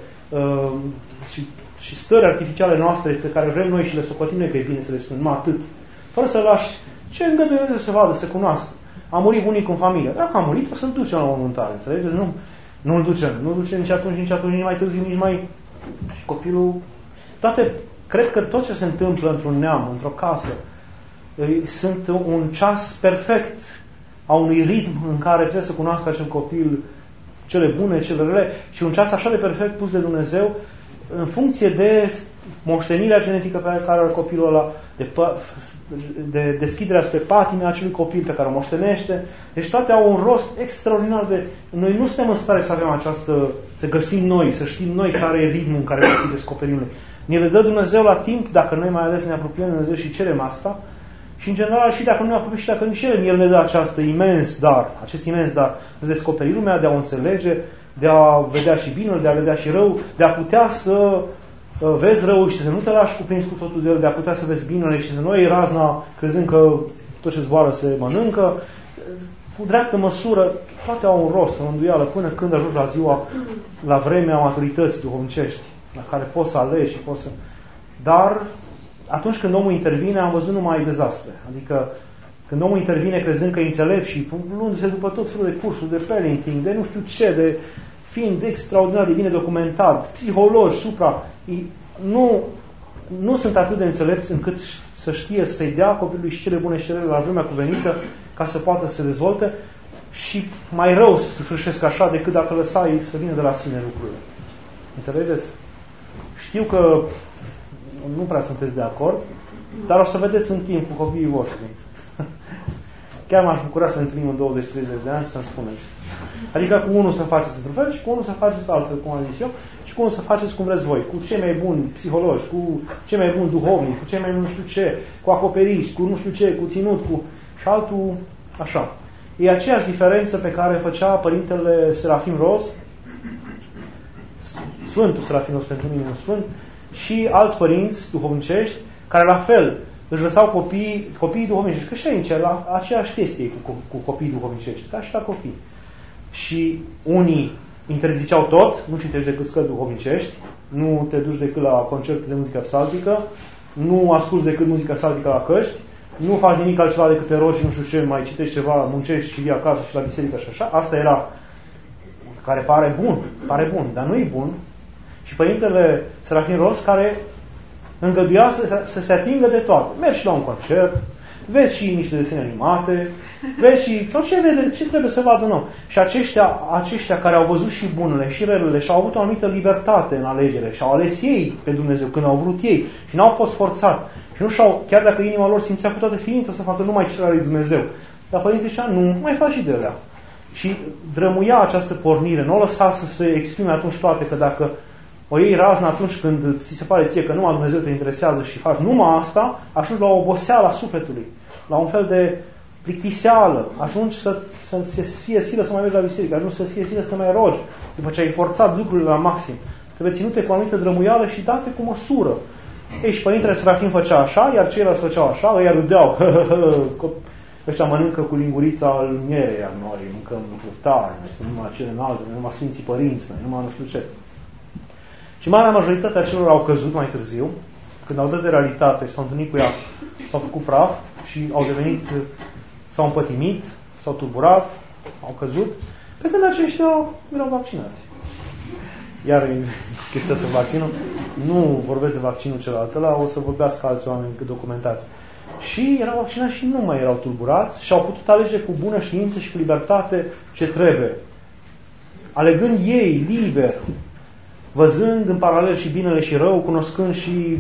și stări artificiale noastre pe care vrem noi și le socotim noi că e bine să le spunem, atât. Fără să lași ce îngăduie Dumnezeu să vadă, să cunoască. A murit bunicul în familie. Dacă a murit, o să-l ducem la mormântare. Înțelegeți? Nu-l ducem. Nu-l ducem nici atunci, nici mai târziu, nici mai... Și copilul... Cred că tot ce se întâmplă într-un neam, într-o casă, sunt un ceas perfect a unui ritm în care trebuie să cunoască acel copil cele bune, cele rele și un ceas așa de perfect pus de Dumnezeu în funcție de moștenirea genetică pe care are copilul ăla, de deschiderea spre patimea acelui copil pe care o moștenește. Deci toate au un rost extraordinar de... Noi nu suntem în stare să avem să găsim noi, să știm noi care e ritmul în care va fi descoperirile. Ne le dă Dumnezeu la timp, dacă noi mai ales ne apropiem de Dumnezeu și cerem asta. Și în general și dacă nu ne apropiem și dacă nu cerem, El ne dă acest imens dar de descoperi lumea, de a o înțelege, de a vedea și binele, de a vedea și rău, de a putea să vezi rău și să nu te lași cuprins cu totul de el, de a putea să vezi binele și să nu iei razna crezând că tot ce zboară se mănâncă. Cu dreaptă măsură, toate au un rost, o înduială, până când ajungi la vremea maturității duhovnicești, la care poți să alegi și poți să... Dar atunci când omul intervine, am văzut numai dezastre. Adică când omul intervine crezând că e înțelept și luându-se după tot felul de cursuri, de parenting, de nu știu ce, de fiind extraordinar de bine documentat, psihologi, nu sunt atât de înțelepți încât să știe să-i dea copilului și cele bune și cele la vremea cuvenită ca să poată să se dezvolte și mai rău să se sfârșesc așa decât dacă lăsai să vină de la sine lucrurile. Înțelegeți? Știu că nu prea sunteți de acord, dar o să vedeți în timp cu copiii voștri. Chiar m-aș bucura să ne întâlnim în 20-30 de ani să-mi spuneți. Adică cu unul să faceți într-un fel și cu unul să faceți altfel, cum am zis eu, și cu unul să faceți cum vreți voi. Cu cei mai buni psihologi, cu cei mai buni duhovnici, cu cei mai nu știu ce, cu acoperiști, cu nu știu ce, cu ținut, și altul așa. E aceeași diferență pe care făcea Părintele Serafim Roz, Sfântul Serafim Roz pentru mine un sfânt, și alți părinți duhovnicești, care la fel își lăsau copiii duhovnicești. Că și aici, la aceeași chestie cu copiii duhovnicești, ca și la copii. Și unii interziceau tot, nu citești decât scări duhovnicești, nu te duci decât la concerte de muzică psaltică, nu asculți decât muzică psaltică la căști, nu faci nimic altceva decât te rogi și nu știu ce, mai citești ceva, muncești și vii acasă și la biserică și așa. Asta era, care pare bun, dar nu e bun. Și Părintele Serafim Roz, care îngăduia să se atingă de toate. Mergi la un concert, vezi și niște desene animate, vezi și sau ce trebuie să vadă un om. Și aceștia care au văzut și bunele și relele și au avut o anumită libertate în alegere și au ales ei pe Dumnezeu când au vrut ei și n-au fost forțați. Și nu și-au, chiar dacă inima lor simțea cu toată ființa să facă numai cele ale lui Dumnezeu. Dar Părinții zicea, nu, mai faci și de alea. Și drămuia această pornire, nu o lăsa să se exprime atunci toate, că dacă o iei razna atunci când ți se pare ție că numai Dumnezeu te interesează și faci numai asta, ajungi la o oboseală a sufletului, la un fel de plictiseală, ajungi să fie silă să mai mergi la biserică, ajungi să fie silă să te mai rogi, după ce ai forțat lucrurile la maxim. Trebuie ținute cu o anumită drămuială și date cu măsură. Ei, și Părintele Serafim făcea așa, iar ceilalți făceau așa, ăia râdeau. Ăștia mănâncă cu lingurița al mierei, iar noi mâncăm lucruri tari, noi suntem numai cele înalte, noi numai Sfinții Părinți, noi numai nu știu ce. Și marea majoritatea celor au căzut mai târziu, când au dat de realitate și s-au întâlnit cu ea, s-au făcut praf și au devenit, s-au împătimit, s-au tulburat, au căzut, pe când aceștia erau vaccinați. Iar chestia asta vaccinul, nu vorbesc de vaccinul celălalt, ăla o să vorbească alți oameni documentați. Și erau vaccinați și nu mai erau tulburați și au putut alege cu bună știință și cu libertate ce trebuie. Alegând ei, liber, văzând în paralel și binele și rău, cunoscând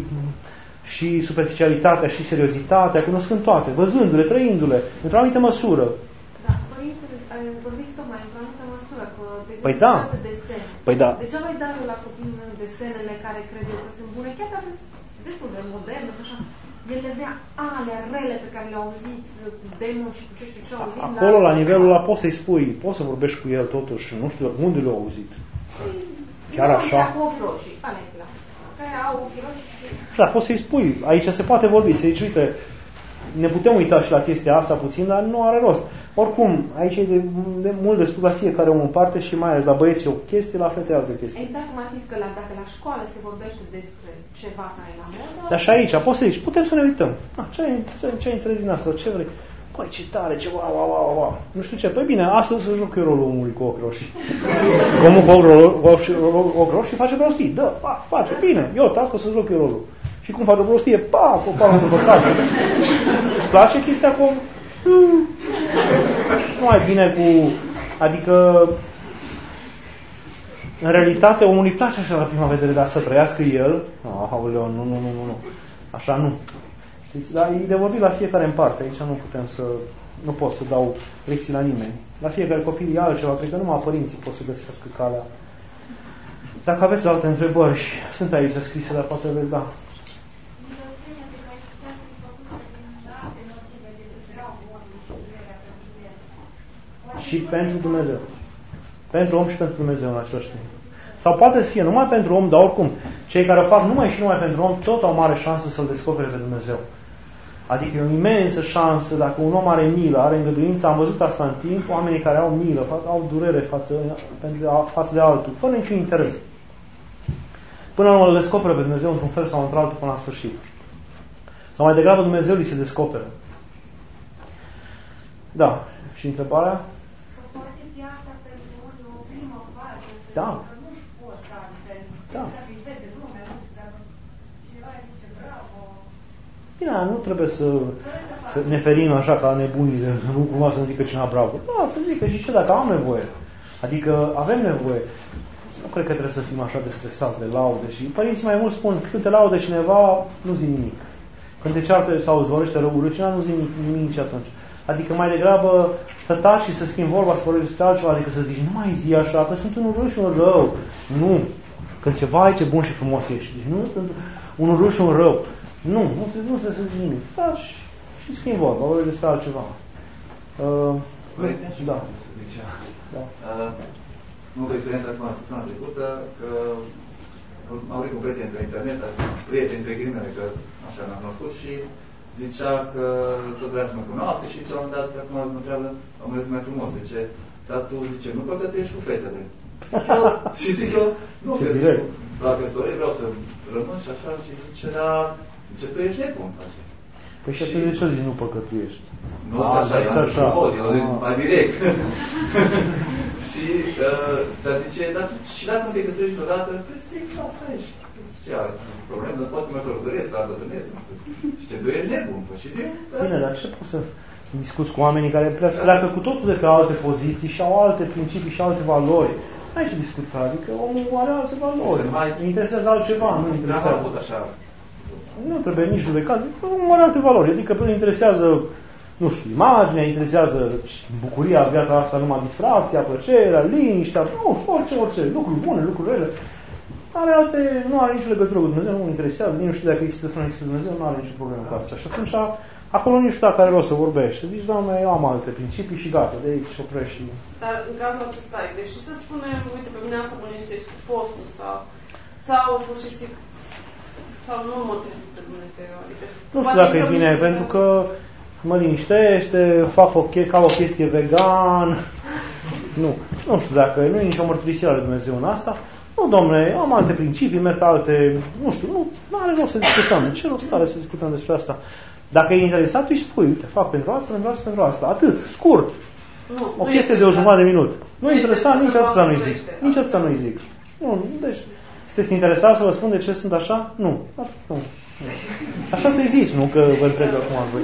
și superficialitatea și seriozitatea, cunoscând toate, văzându-le, trăindu-le, într-o anumită măsură. Da, părintele, vorbiți tocmai într-o anumită măsură, că de exemplu, păi da. Desene. Păi da. De ce mai dau eu la copilul meu desenele care cred eu că sunt bune, chiar dacă sunt destul de moderne, așa, ele vrea alea rele pe care le-au auzit demon și cu ce știu ce au auzit. Acolo, la nivelul ăla, poți să-i spui, poți să vorbești cu el totuși, nu știu unde le-au auzit. Chiar așa. Cu ochi roșii, alea e clar. Care au ochi roșii și... Da, poți să-i spui, aici se poate vorbi, să zici, uite, ne putem uita și la chestia asta puțin, dar nu are rost. Oricum, aici e de mult de spus la fiecare om în parte și mai ales la băieți o chestie, la fete altă chestie. Exact cum ați zis că dacă la școală se vorbește despre ceva care e la modă... Dar și aici, poți să zici, putem să ne uităm. Ce ai înțeles din asta? Ce vrei? Păi, ce tare, ce wow. Nu știu ce. Păi bine, astăzi să joc eu rolul omului cu ochi roșii. Omul cu ochi roșii face prostii. Da, face. Bine, eu tac, o să joc eu rolul. Și cum face o prostie? Cu o palmă după cap. Îți place chestia cu... Nu mai bine cu... Adică... În realitate, omului place așa la prima vedere, dar să trăiască el... Aoleu, nu. Așa nu. Știți? Dar e de vorbit la fiecare în parte. Aici nu putem să... Nu pot să dau lecții la nimeni. La fiecare copil e altceva. Cred că numai părinții pot să găsească calea. Dacă aveți alte întrebări, și sunt aici scrise, dar poate aveți, da. Și pentru Dumnezeu. Pentru om și pentru Dumnezeu în același timp. Sau poate fi numai pentru om, dar oricum, cei care o fac numai și numai pentru om, tot au mare șansă să-L descopere pe Dumnezeu. Adică e o imensă șansă, dacă un om are milă, are îngăduință, am văzut asta în timp, oamenii care au milă, au durere față de altul, fără niciun interes. Până la urmă îl descoperă pe Dumnezeu într-un fel sau într-altul până la sfârșit. Sau mai degrabă Dumnezeu li se descoperă. Da. Și întrebarea? Da. Da. Bine, nu trebuie să ne ferim așa ca nebunii, nu cumva să-mi zică cineva bravo. Da, să zică și ce dacă am nevoie. Adică avem nevoie. Nu cred că trebuie să fim așa de stresați de laude. Și părinții mai mult spun, când te laude cineva, nu zi nimic. Când te ceartă sau îți vorbește rău urât, nu zi nimic nici atunci. Adică mai degrabă să taci și să schimbi vorba, să vorbești despre altceva, adică să zici, nu mai zi așa, că sunt unul rău și un rău. Nu. Când ceva ai, ce bun și frumos ești. Deci nu sunt unul rău și un rău. Nu trebuie să zici nimic. Taci și schimbi vorba, vorbești despre altceva. Da. Da. Am avut o experiență acum săptămâna trecută că am avut un prieten pe internet, prieteni între ghilimele, că așa ne-am cunoscut și zicea că tot vrea să mă cunoască și la un moment dat acum mă întreabă, am râs mai frumos, zice, dar tu, zice, nu păcătuiești cu fetele. Și zic eu, nu, că la căsătorie vreau să rămân și așa, și zice, dar, zice, tu ești nebun. Păi și atunci de ce zici nu păcătuiești? Nu așa, eu zic mai direct. Și, dar zice, și dacă nu te căsătorești odată, păi sigur, asta ești. Ce are probleme, dar poate mă călătoresc, dar bătrânesc. Și tu ești nebun. Și zic, bine, dar ce poți să discuți cu oamenii care pleacă cu totul de pe alte poziții și au alte principii și alte valori? N-ai ce discuta, adică omul are alte valori. Îi interesează altceva, nu interesează. Nu trebuie nici judecat, omul are alte valori. Adică pe el interesează nu știu, imaginea, interesează bucuria, viața asta, numai distracția, plăcerea, liniștea, orice, lucruri bune, lucruri rele. Nu are nicio legătură cu Dumnezeu, nu interesează, nici nu știu dacă există sau nu există Dumnezeu, nu are nicio problemă cu asta. Și atunci, acolo nu știu dacă are rost să vorbești. Zici, Doamne, eu am alte principii și gata, de aici oprești. Dar în cazul acesta, deși să spunem, uite, pe mine asta mă liniștește cu postul sau pur și simplu, sau nu mă trezesc pe Dumnezeu. Adică, nu știu dacă e bine, pentru că mă liniștește, fac ca o chestie vegan. Nu știu dacă nu e nicio mărturisire de Dumnezeu în asta. Nu, domnule, am alte principii, merg alte, nu știu, nu are rost să discutăm. Ce rost are să discutăm despre asta? Dacă e interesat, îi spui, uite, fac pentru asta, atât, scurt. O chestie de o jumătate de minut. Nu e interesant, nici atâta nu-i zic. Nici atâta nu-i zic. Nu, deci, sunteți interesați să vă spun de ce sunt așa? Nu, atât nu. Așa să-i zici, nu că vă întreb acum voi.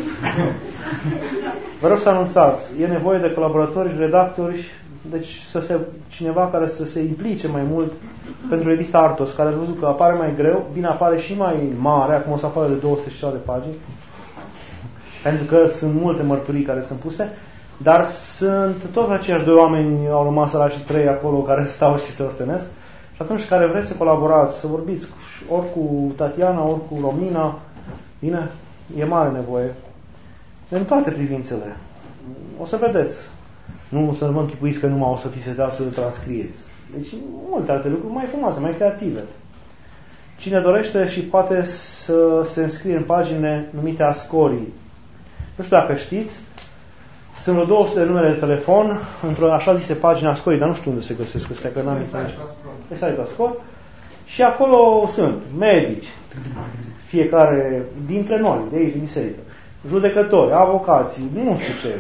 Vă rog să anunțați, e nevoie de colaboratori, redactori, deci cineva care să se implice mai mult pentru revista Artos, care ați văzut că apare mai greu, bine apare și mai mare, acum o să apară de 200 și ceva de pagini, pentru că sunt multe mărturii care sunt puse, dar sunt tot aceiași doi oameni, au rămas la și 3 acolo care stau și se ostenesc, și atunci care vreți să colaborați, să vorbiți ori cu Tatiana, ori cu Romina, bine, e mare nevoie în toate privințele. O să vedeți. Nu să vă închipuiți că numai o să fiți sedați să transcrieți. Deci multe alte lucruri mai frumoase, mai creative. Cine dorește și poate să se înscrie în pagine numite Ascorii. Nu știu dacă știți, sunt vreo 200 de numere de telefon într-o așa zise pagina Ascorii, dar nu știu unde se găsesc astea, că n-am intrat aici. Pe site-ul Ascor. Și acolo sunt medici, fiecare dintre noi, de aici, din biserică, judecători, avocații, nu știu ce,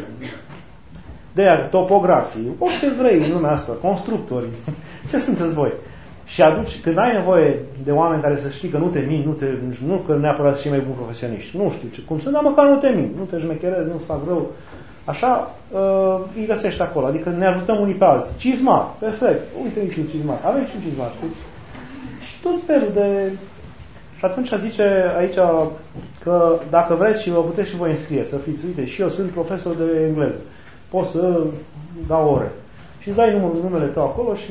topografii, orice vrei în lumea asta, constructori, ce sunteți voi? Și atunci, când ai nevoie de oameni care să știi că nu te mint, nu că neapărat cei mai buni profesioniști, nu știu cum sunt, dar măcar nu te mint, nu te jmecherezi, nu-ți fac rău, așa, îi găsești acolo, adică ne ajutăm unii pe alții. Cizmar, perfect, uite și un cizmar, avem și un cizmar, știți? Și tot felul de... Și atunci zice aici că dacă vreți și vă puteți și voi înscrie, să fiți, uite, și eu sunt profesor de engleză, pot să dau ore. Și îți dai numele tău acolo și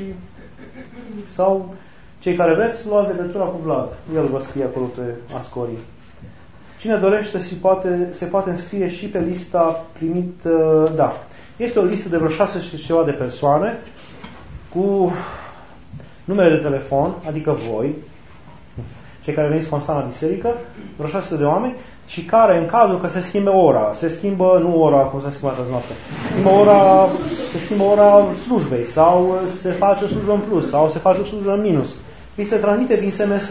sau cei care vreți luați legătura cu Vlad. El vă scrie acolo pe Ascorii. Cine dorește se poate înscrie și pe lista primit, da. Este o listă de vreo 6 și ceva de persoane cu numere de telefon, adică voi, cei care veniți constant la biserică, vreo 600 de oameni, și care, în cazul că se schimbe ora, se schimbă, nu ora cum s-a schimbat azi noapte, se schimbă ora slujbei, sau se face o slujbă în plus, sau se face o slujbă în minus, îi se transmite prin SMS.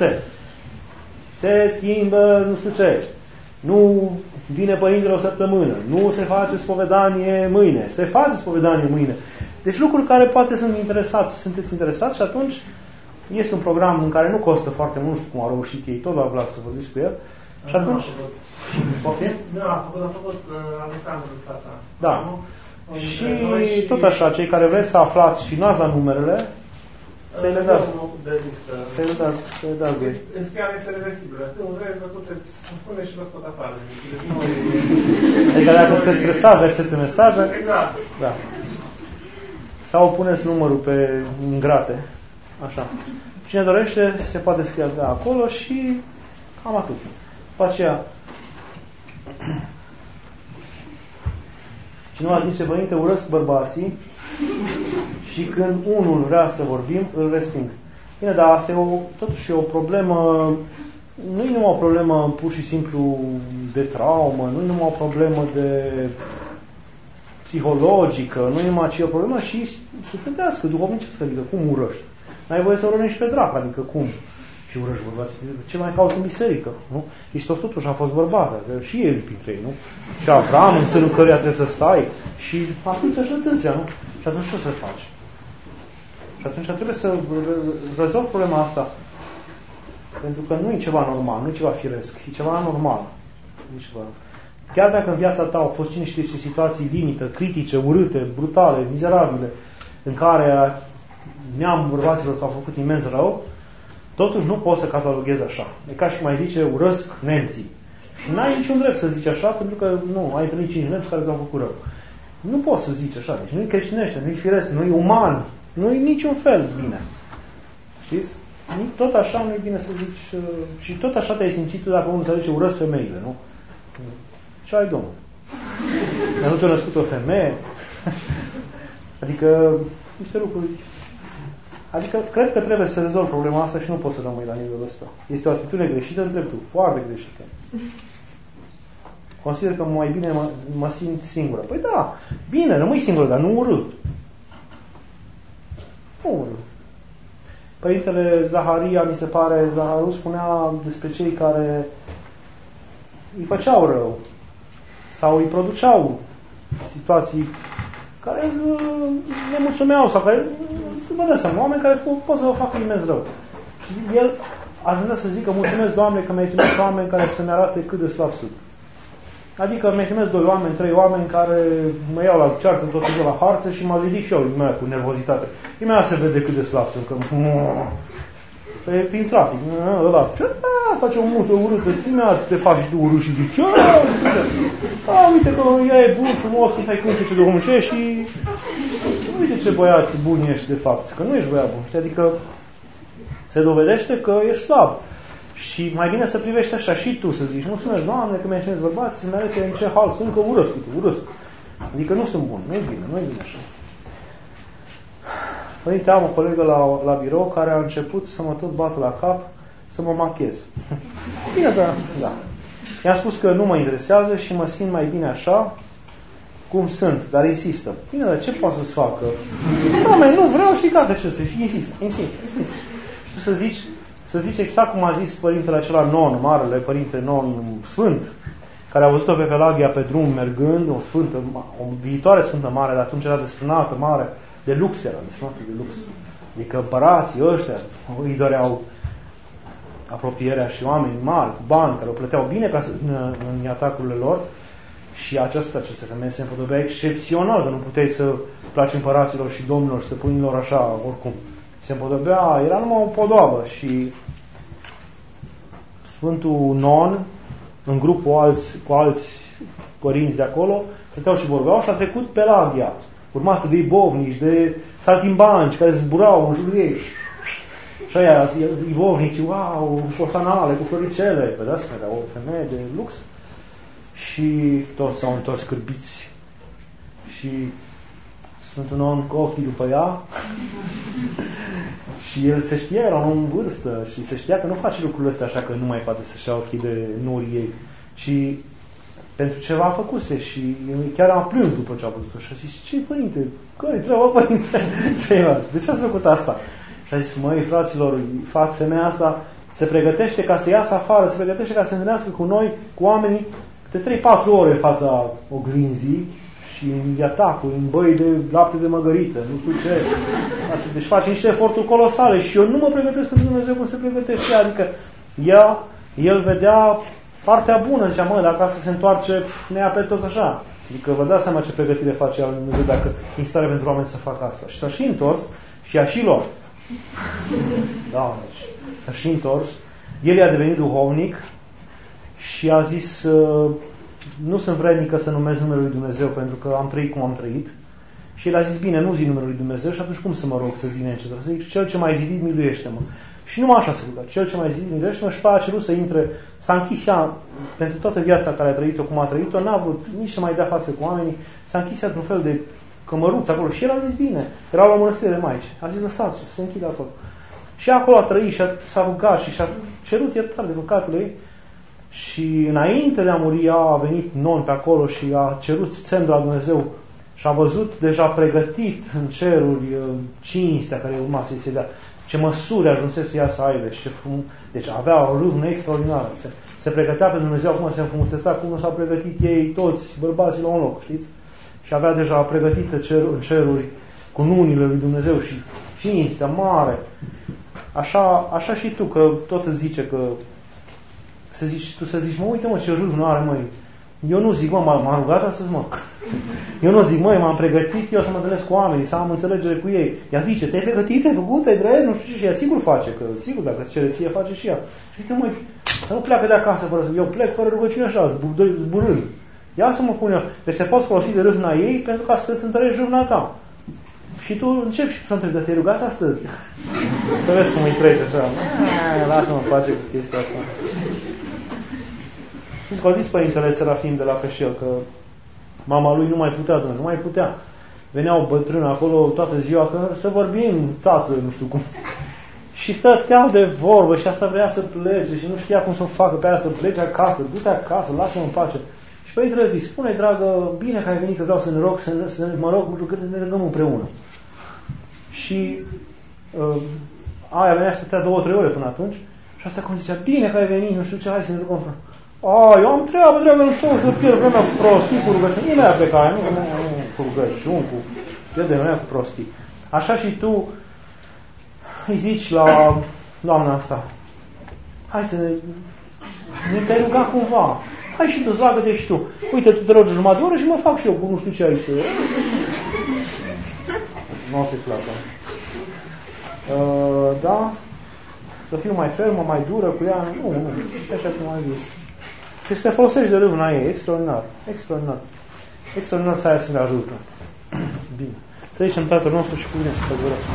Se schimbă nu știu ce, nu vine părintele o săptămână, nu se face spovedanie mâine, se face spovedanie mâine. Deci lucruri care poate sunteți interesați și atunci este un program în care nu costă foarte mult, nu știu cum au reușit ei, tot la Vlad să vorbiți cu el. Și atunci... Nu, a făcut Alexandru fața. Da. Și tot așa, cei care vreți să aflați și n-ați dat numerele, să-i le dați. Să-i le dați voi. Înscrierea este reversibilă. Nu vreți, vă puteți spune și vă scot afară. Adică dacă sunteți stresați de aceste mesaje... Exact. Da. Sau puneți numărul pe ingrate. Așa. Cine dorește se poate scrie acolo și cam atât. După aceea, cineva zice, părinte, urăsc bărbații și când unul vrea să vorbim, îl resping. Bine, dar asta e totuși o problemă, nu e numai o problemă pur și simplu de traumă, nu e numai o problemă de psihologică, nu e numai o problemă și sufletească, duhovnicească, adică cum urăști? N-ai voie să urăști pe drac, adică cum? Și urăști bărbații. Ce mai cauți în biserică? Nu? Iisus totuși a fost bărbat, și el printre ei, nu? Și Avram, în sânul căruia trebuie să stai, și atâția și atâția, nu? Și atunci ce o să faci? Și atunci trebuie să rezolvi problema asta. Pentru că nu e ceva normal, nu e ceva firesc, e ceva anormal. Chiar dacă în viața ta au fost cine știe ce situații limită, critice, urâte, brutale, mizerabile, în care neamul bărbaților s-au făcut imens rău, totuși nu poți să cataloghezi așa. E ca și mai zice, urăsc nemții. Și n-ai niciun drept să zici așa, pentru că nu, ai întâlnit 5 nemți care s-au făcut rău. Nu poți să zici așa, deci nu-i creștinește, nu-i firesc, nu-i uman, nu-i niciun fel bine. Știți? Tot așa nu e bine să zici, și tot așa te-ai simțit tu dacă unul înțelege urăsc femeile, nu? Ce ai, Domnul? Dar nu te-a născut o femeie? Adică, niște lucruri. Adică, cred că trebuie să rezolv problema asta și nu pot să rămâi la nivelul ăsta. Este o atitudine greșită în dreptul, foarte greșită. Consider că mai bine mă simt singură. Păi da, bine, rămâi singură, dar nu urât. Nu urât. Părintele Zaharia, mi se pare, Zaharu spunea despre cei care îi făceau rău sau îi produceau situații care ne mulțumeau sau care, vă dați seama, oameni care spun, pot să vă facă imens rău. Și el ajungea să zică, mulțumesc, Doamne, că mi-ai trimis oameni care să-mi arate cât de slab sunt. Adică mi-ai trimis 2 oameni, 3 oameni care mă iau la ceartă tot timpul la harță și mă ridic și eu cu nervozitate. Imediat se vede cât de slab sunt, că prin trafic, ăla, face o mută urâtă, imediat te faci și tu urât și zici, uite că ea e bun, frumos, hai cum ce de omul și uite ce băiat bun ești de fapt, că nu ești băiat bun, știi? Adică se dovedește că ești slab. Și mai bine să privești așa și tu, să zici, mulțumesc, Doamne, că mi-ai trimis bărbați, să-mi arăte în ce hal sunt, că urăsc. Adică nu sunt bun, nu e bine așa. Părinte, am o colegă la birou care a început să mă tot bată la cap să mă machez. Bine, da. I-am spus că nu mă interesează și mă simt mai bine așa cum sunt, dar insistă. Bine, dar ce poate să-ți facă? Doamne, nu vreau și gata, ce să zici? Insist. Și tu să zici exact cum a zis părintele acela non, marele părinte non sfânt, care a văzut-o pe Pelagia pe drum mergând, o viitoare sfântă mare, dar atunci era desfrânată mare, de lux era, desfrânată de lux. Adică împărații ăștia îi doreau apropierea și oameni mari, cu bani, care o plăteau bine ca în atacurile lor. Și aceste femeie se împodobea excepțional, că nu puteai să placi împăraților și domnilor, stăpânilor așa, oricum. Se împodobea, era numai o podoabă și Sfântul Non, în grup cu alți părinți de acolo, stăteau și vorbeau și a trecut Pelagia, urmat de ibovnici, de saltimbanci care zburau în jurul ei. Și aia, ibovnici, wow, fotanale, cu floricele, vedeți, era o femeie de lux. Și toți s-au întors cârbiți. Și Sfântul Non cu ochii după ea. Și el se știa, era un om în vârstă și se știa că nu face lucrurile astea așa că nu mai poate să-și ia ochii de nurii ei, ci pentru ceva a făcuse și chiar a plâns după ce a văzut-o și a zis, ce părinte? Care-i treaba, părinte? De ce ați făcut asta? Și a zis, măi, fraților, femeia asta se pregătește ca să iasă afară, se pregătește ca să se întâlnească cu noi, cu oamenii, de 3-4 ore în fața oglinzii și în atacul, în băi de lapte de măgăriță, nu știu ce. Deci face niște eforturi colosale și eu nu mă pregătesc pentru Dumnezeu cum se pregătește. Adică el vedea partea bună, zicea, mă, dacă asta se întoarce, ne ia pe toți așa. Adică vă dați seama ce pregătire face el Dumnezeu dacă e stare pentru oameni să facă asta. Și s-a și întors și a și luat. Da, deci s-a și întors. El i-a devenit duhovnic și a zis, nu sunt vrednică să numesc numele lui Dumnezeu pentru că am trăit cum am trăit. Și el a zis, bine, nu zi numele lui Dumnezeu și atunci cum să mă rog să zic neîncetat? Să zic, cel ce m-ai zidit, miluiește-mă. Și numai așa se ruga, cel ce m-ai zidit, miluiește-mă. Și a cerut să intre, s-a închis ea pentru toată viața care a trăit-o, cum a trăit-o, n-a vrut nici să mai dea față cu oamenii, s-a închis ea într-un fel de cămăruț acolo. Și el a zis, bine, era la mănăstire de Maici. A zis, lăsați-o, se închide acolo. Și acolo a trăit și s-a rugat și și-a cerut iertare de păcatele ei. Și înainte de a muri, a venit Non pe acolo și a cerut semn de la Dumnezeu și a văzut deja pregătit în ceruri cinstea care urma să-i se dea. Ce măsuri ajunsese să ia să aibă și ce frumos. Deci avea o râvnă extraordinară. Se pregătea pentru Dumnezeu, acum se înfrumuseța cum s-au pregătit ei toți bărbații la un loc, știți? Și avea deja pregătită în ceruri cu nunile lui Dumnezeu și cinstea mare. Așa și tu, că tot îți zice că tu să zici, mă, uite mă, ce râvnă are, măi. Eu nu zic, mă, m-am rugat astăzi, mă. Eu nu zic, măi, m-am pregătit eu să mă întâlnesc cu oamenii, să am înțelegere cu ei. Ea zice, te-ai pregătit, te-ai făcut, te-ai drept, nu știu ce, și ea sigur face, că sigur, dacă îți cere ție, face și ea. Și uite, măi, Să nu pleacă de acasă fără să... Eu plec fără rugăciune așa, zburând. Ia să mă pun eu. Deci te poți folosi de râvna ei pentru ca să-ți întărești râvna ta. Și tu începi și să întrebi, dar te-ai rugat astăzi? Să vezi cum îi trece așa. Lasă-mă în pace cu chestia asta. Știți că au zis Părintele Serafim de la Cășel că mama lui nu mai putea, nu mai putea. Veneau bătrâni acolo toată ziua că să vorbim, țață, nu știu cum. Și stăteau de vorbă și asta vrea să plece și nu știa cum să facă pe aia să plece acasă, du-te acasă, lasă-mă în pace. Și Părintele zice, spune, dragă, bine că ai venit, că vreau să ne rog, mă rog, că ne rugăm împreună. Și aia venea să stătea 2-3 ore până atunci și asta cum zicea, bine că ai venit, nu știu ce, hai să ne rugăm împreună. Eu am treabă, dragă, nu pot să pierd vremea cu prostii, cu rugăciuni. Nimeni pe care, nu cu rugăciuni, cu pierde vremea cu prostii. Așa și tu îi zici la doamna asta, hai să nu te-ai rugat cumva. Hai și tu, zlagă-te și tu. Uite, tu te rogi jumătate de oră și mă fac și eu cu nu știu ce aici. Nu o să-i placă. Da? Să fiu mai fermă, mai dură cu ea. Nu. Așa cum am zis. Și să te folosești de râvna ei. Extraordinar. Extraordinar. Extraordinar să ai să ne ajută. Bine. Să zicem Tatăl nostru și cu bine să păzărească.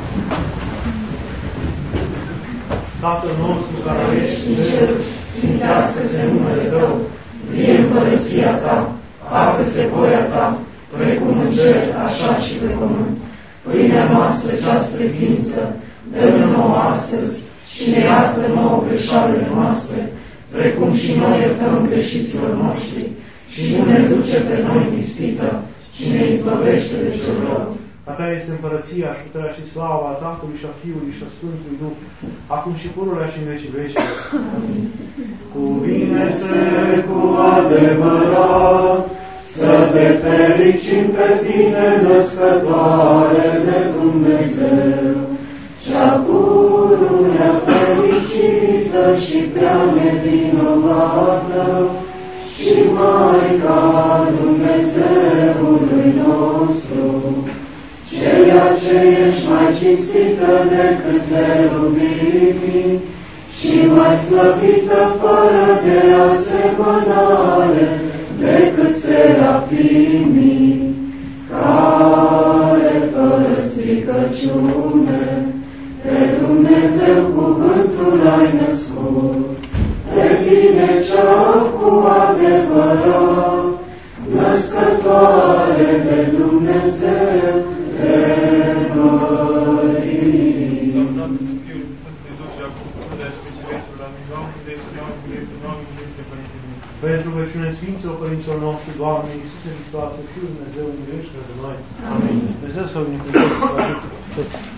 Tatăl nostru care ești în cer, sfințească-se numele Tău, vie împărăția Ta, facă-se voia Ta, precum în cer, așa și pe pământ. Pâinea noastră cea spre ființă, dă-ne nouă astăzi și ne iartă nouă greșalele noastre, precum și noi iertăm greșiților noștri, și nu ne duce pe noi în ispită, ci ne izbăvește de cel rău. A Ta este împărăția și puterea și slava a Tatălui și a Fiului și a Sfântului Duh, acum și pururea și în vecii vecii. Cuvine-se cu adevărat, să te fericim pe Tine, născătoare de Dumnezeu, cea pururea fericită și prea nevinovată, și Maica Dumnezeului nostru, ceea ce ești mai cinstită decât cherubimii și mai slăvită fără de asemănare decât serafimii, care fără stricăciune pe Dumnezeu cuvântul ai născut, pe Tine cea cu adevărat, născătoare de Dumnezeu, de mării. Pentru veciune Sfinților Părinților noștri, Doamne Iisuse Hristoase, Fiul Dumnezeu, miluiește de noi. Amin. Dumnezeu să o binecuvânteze.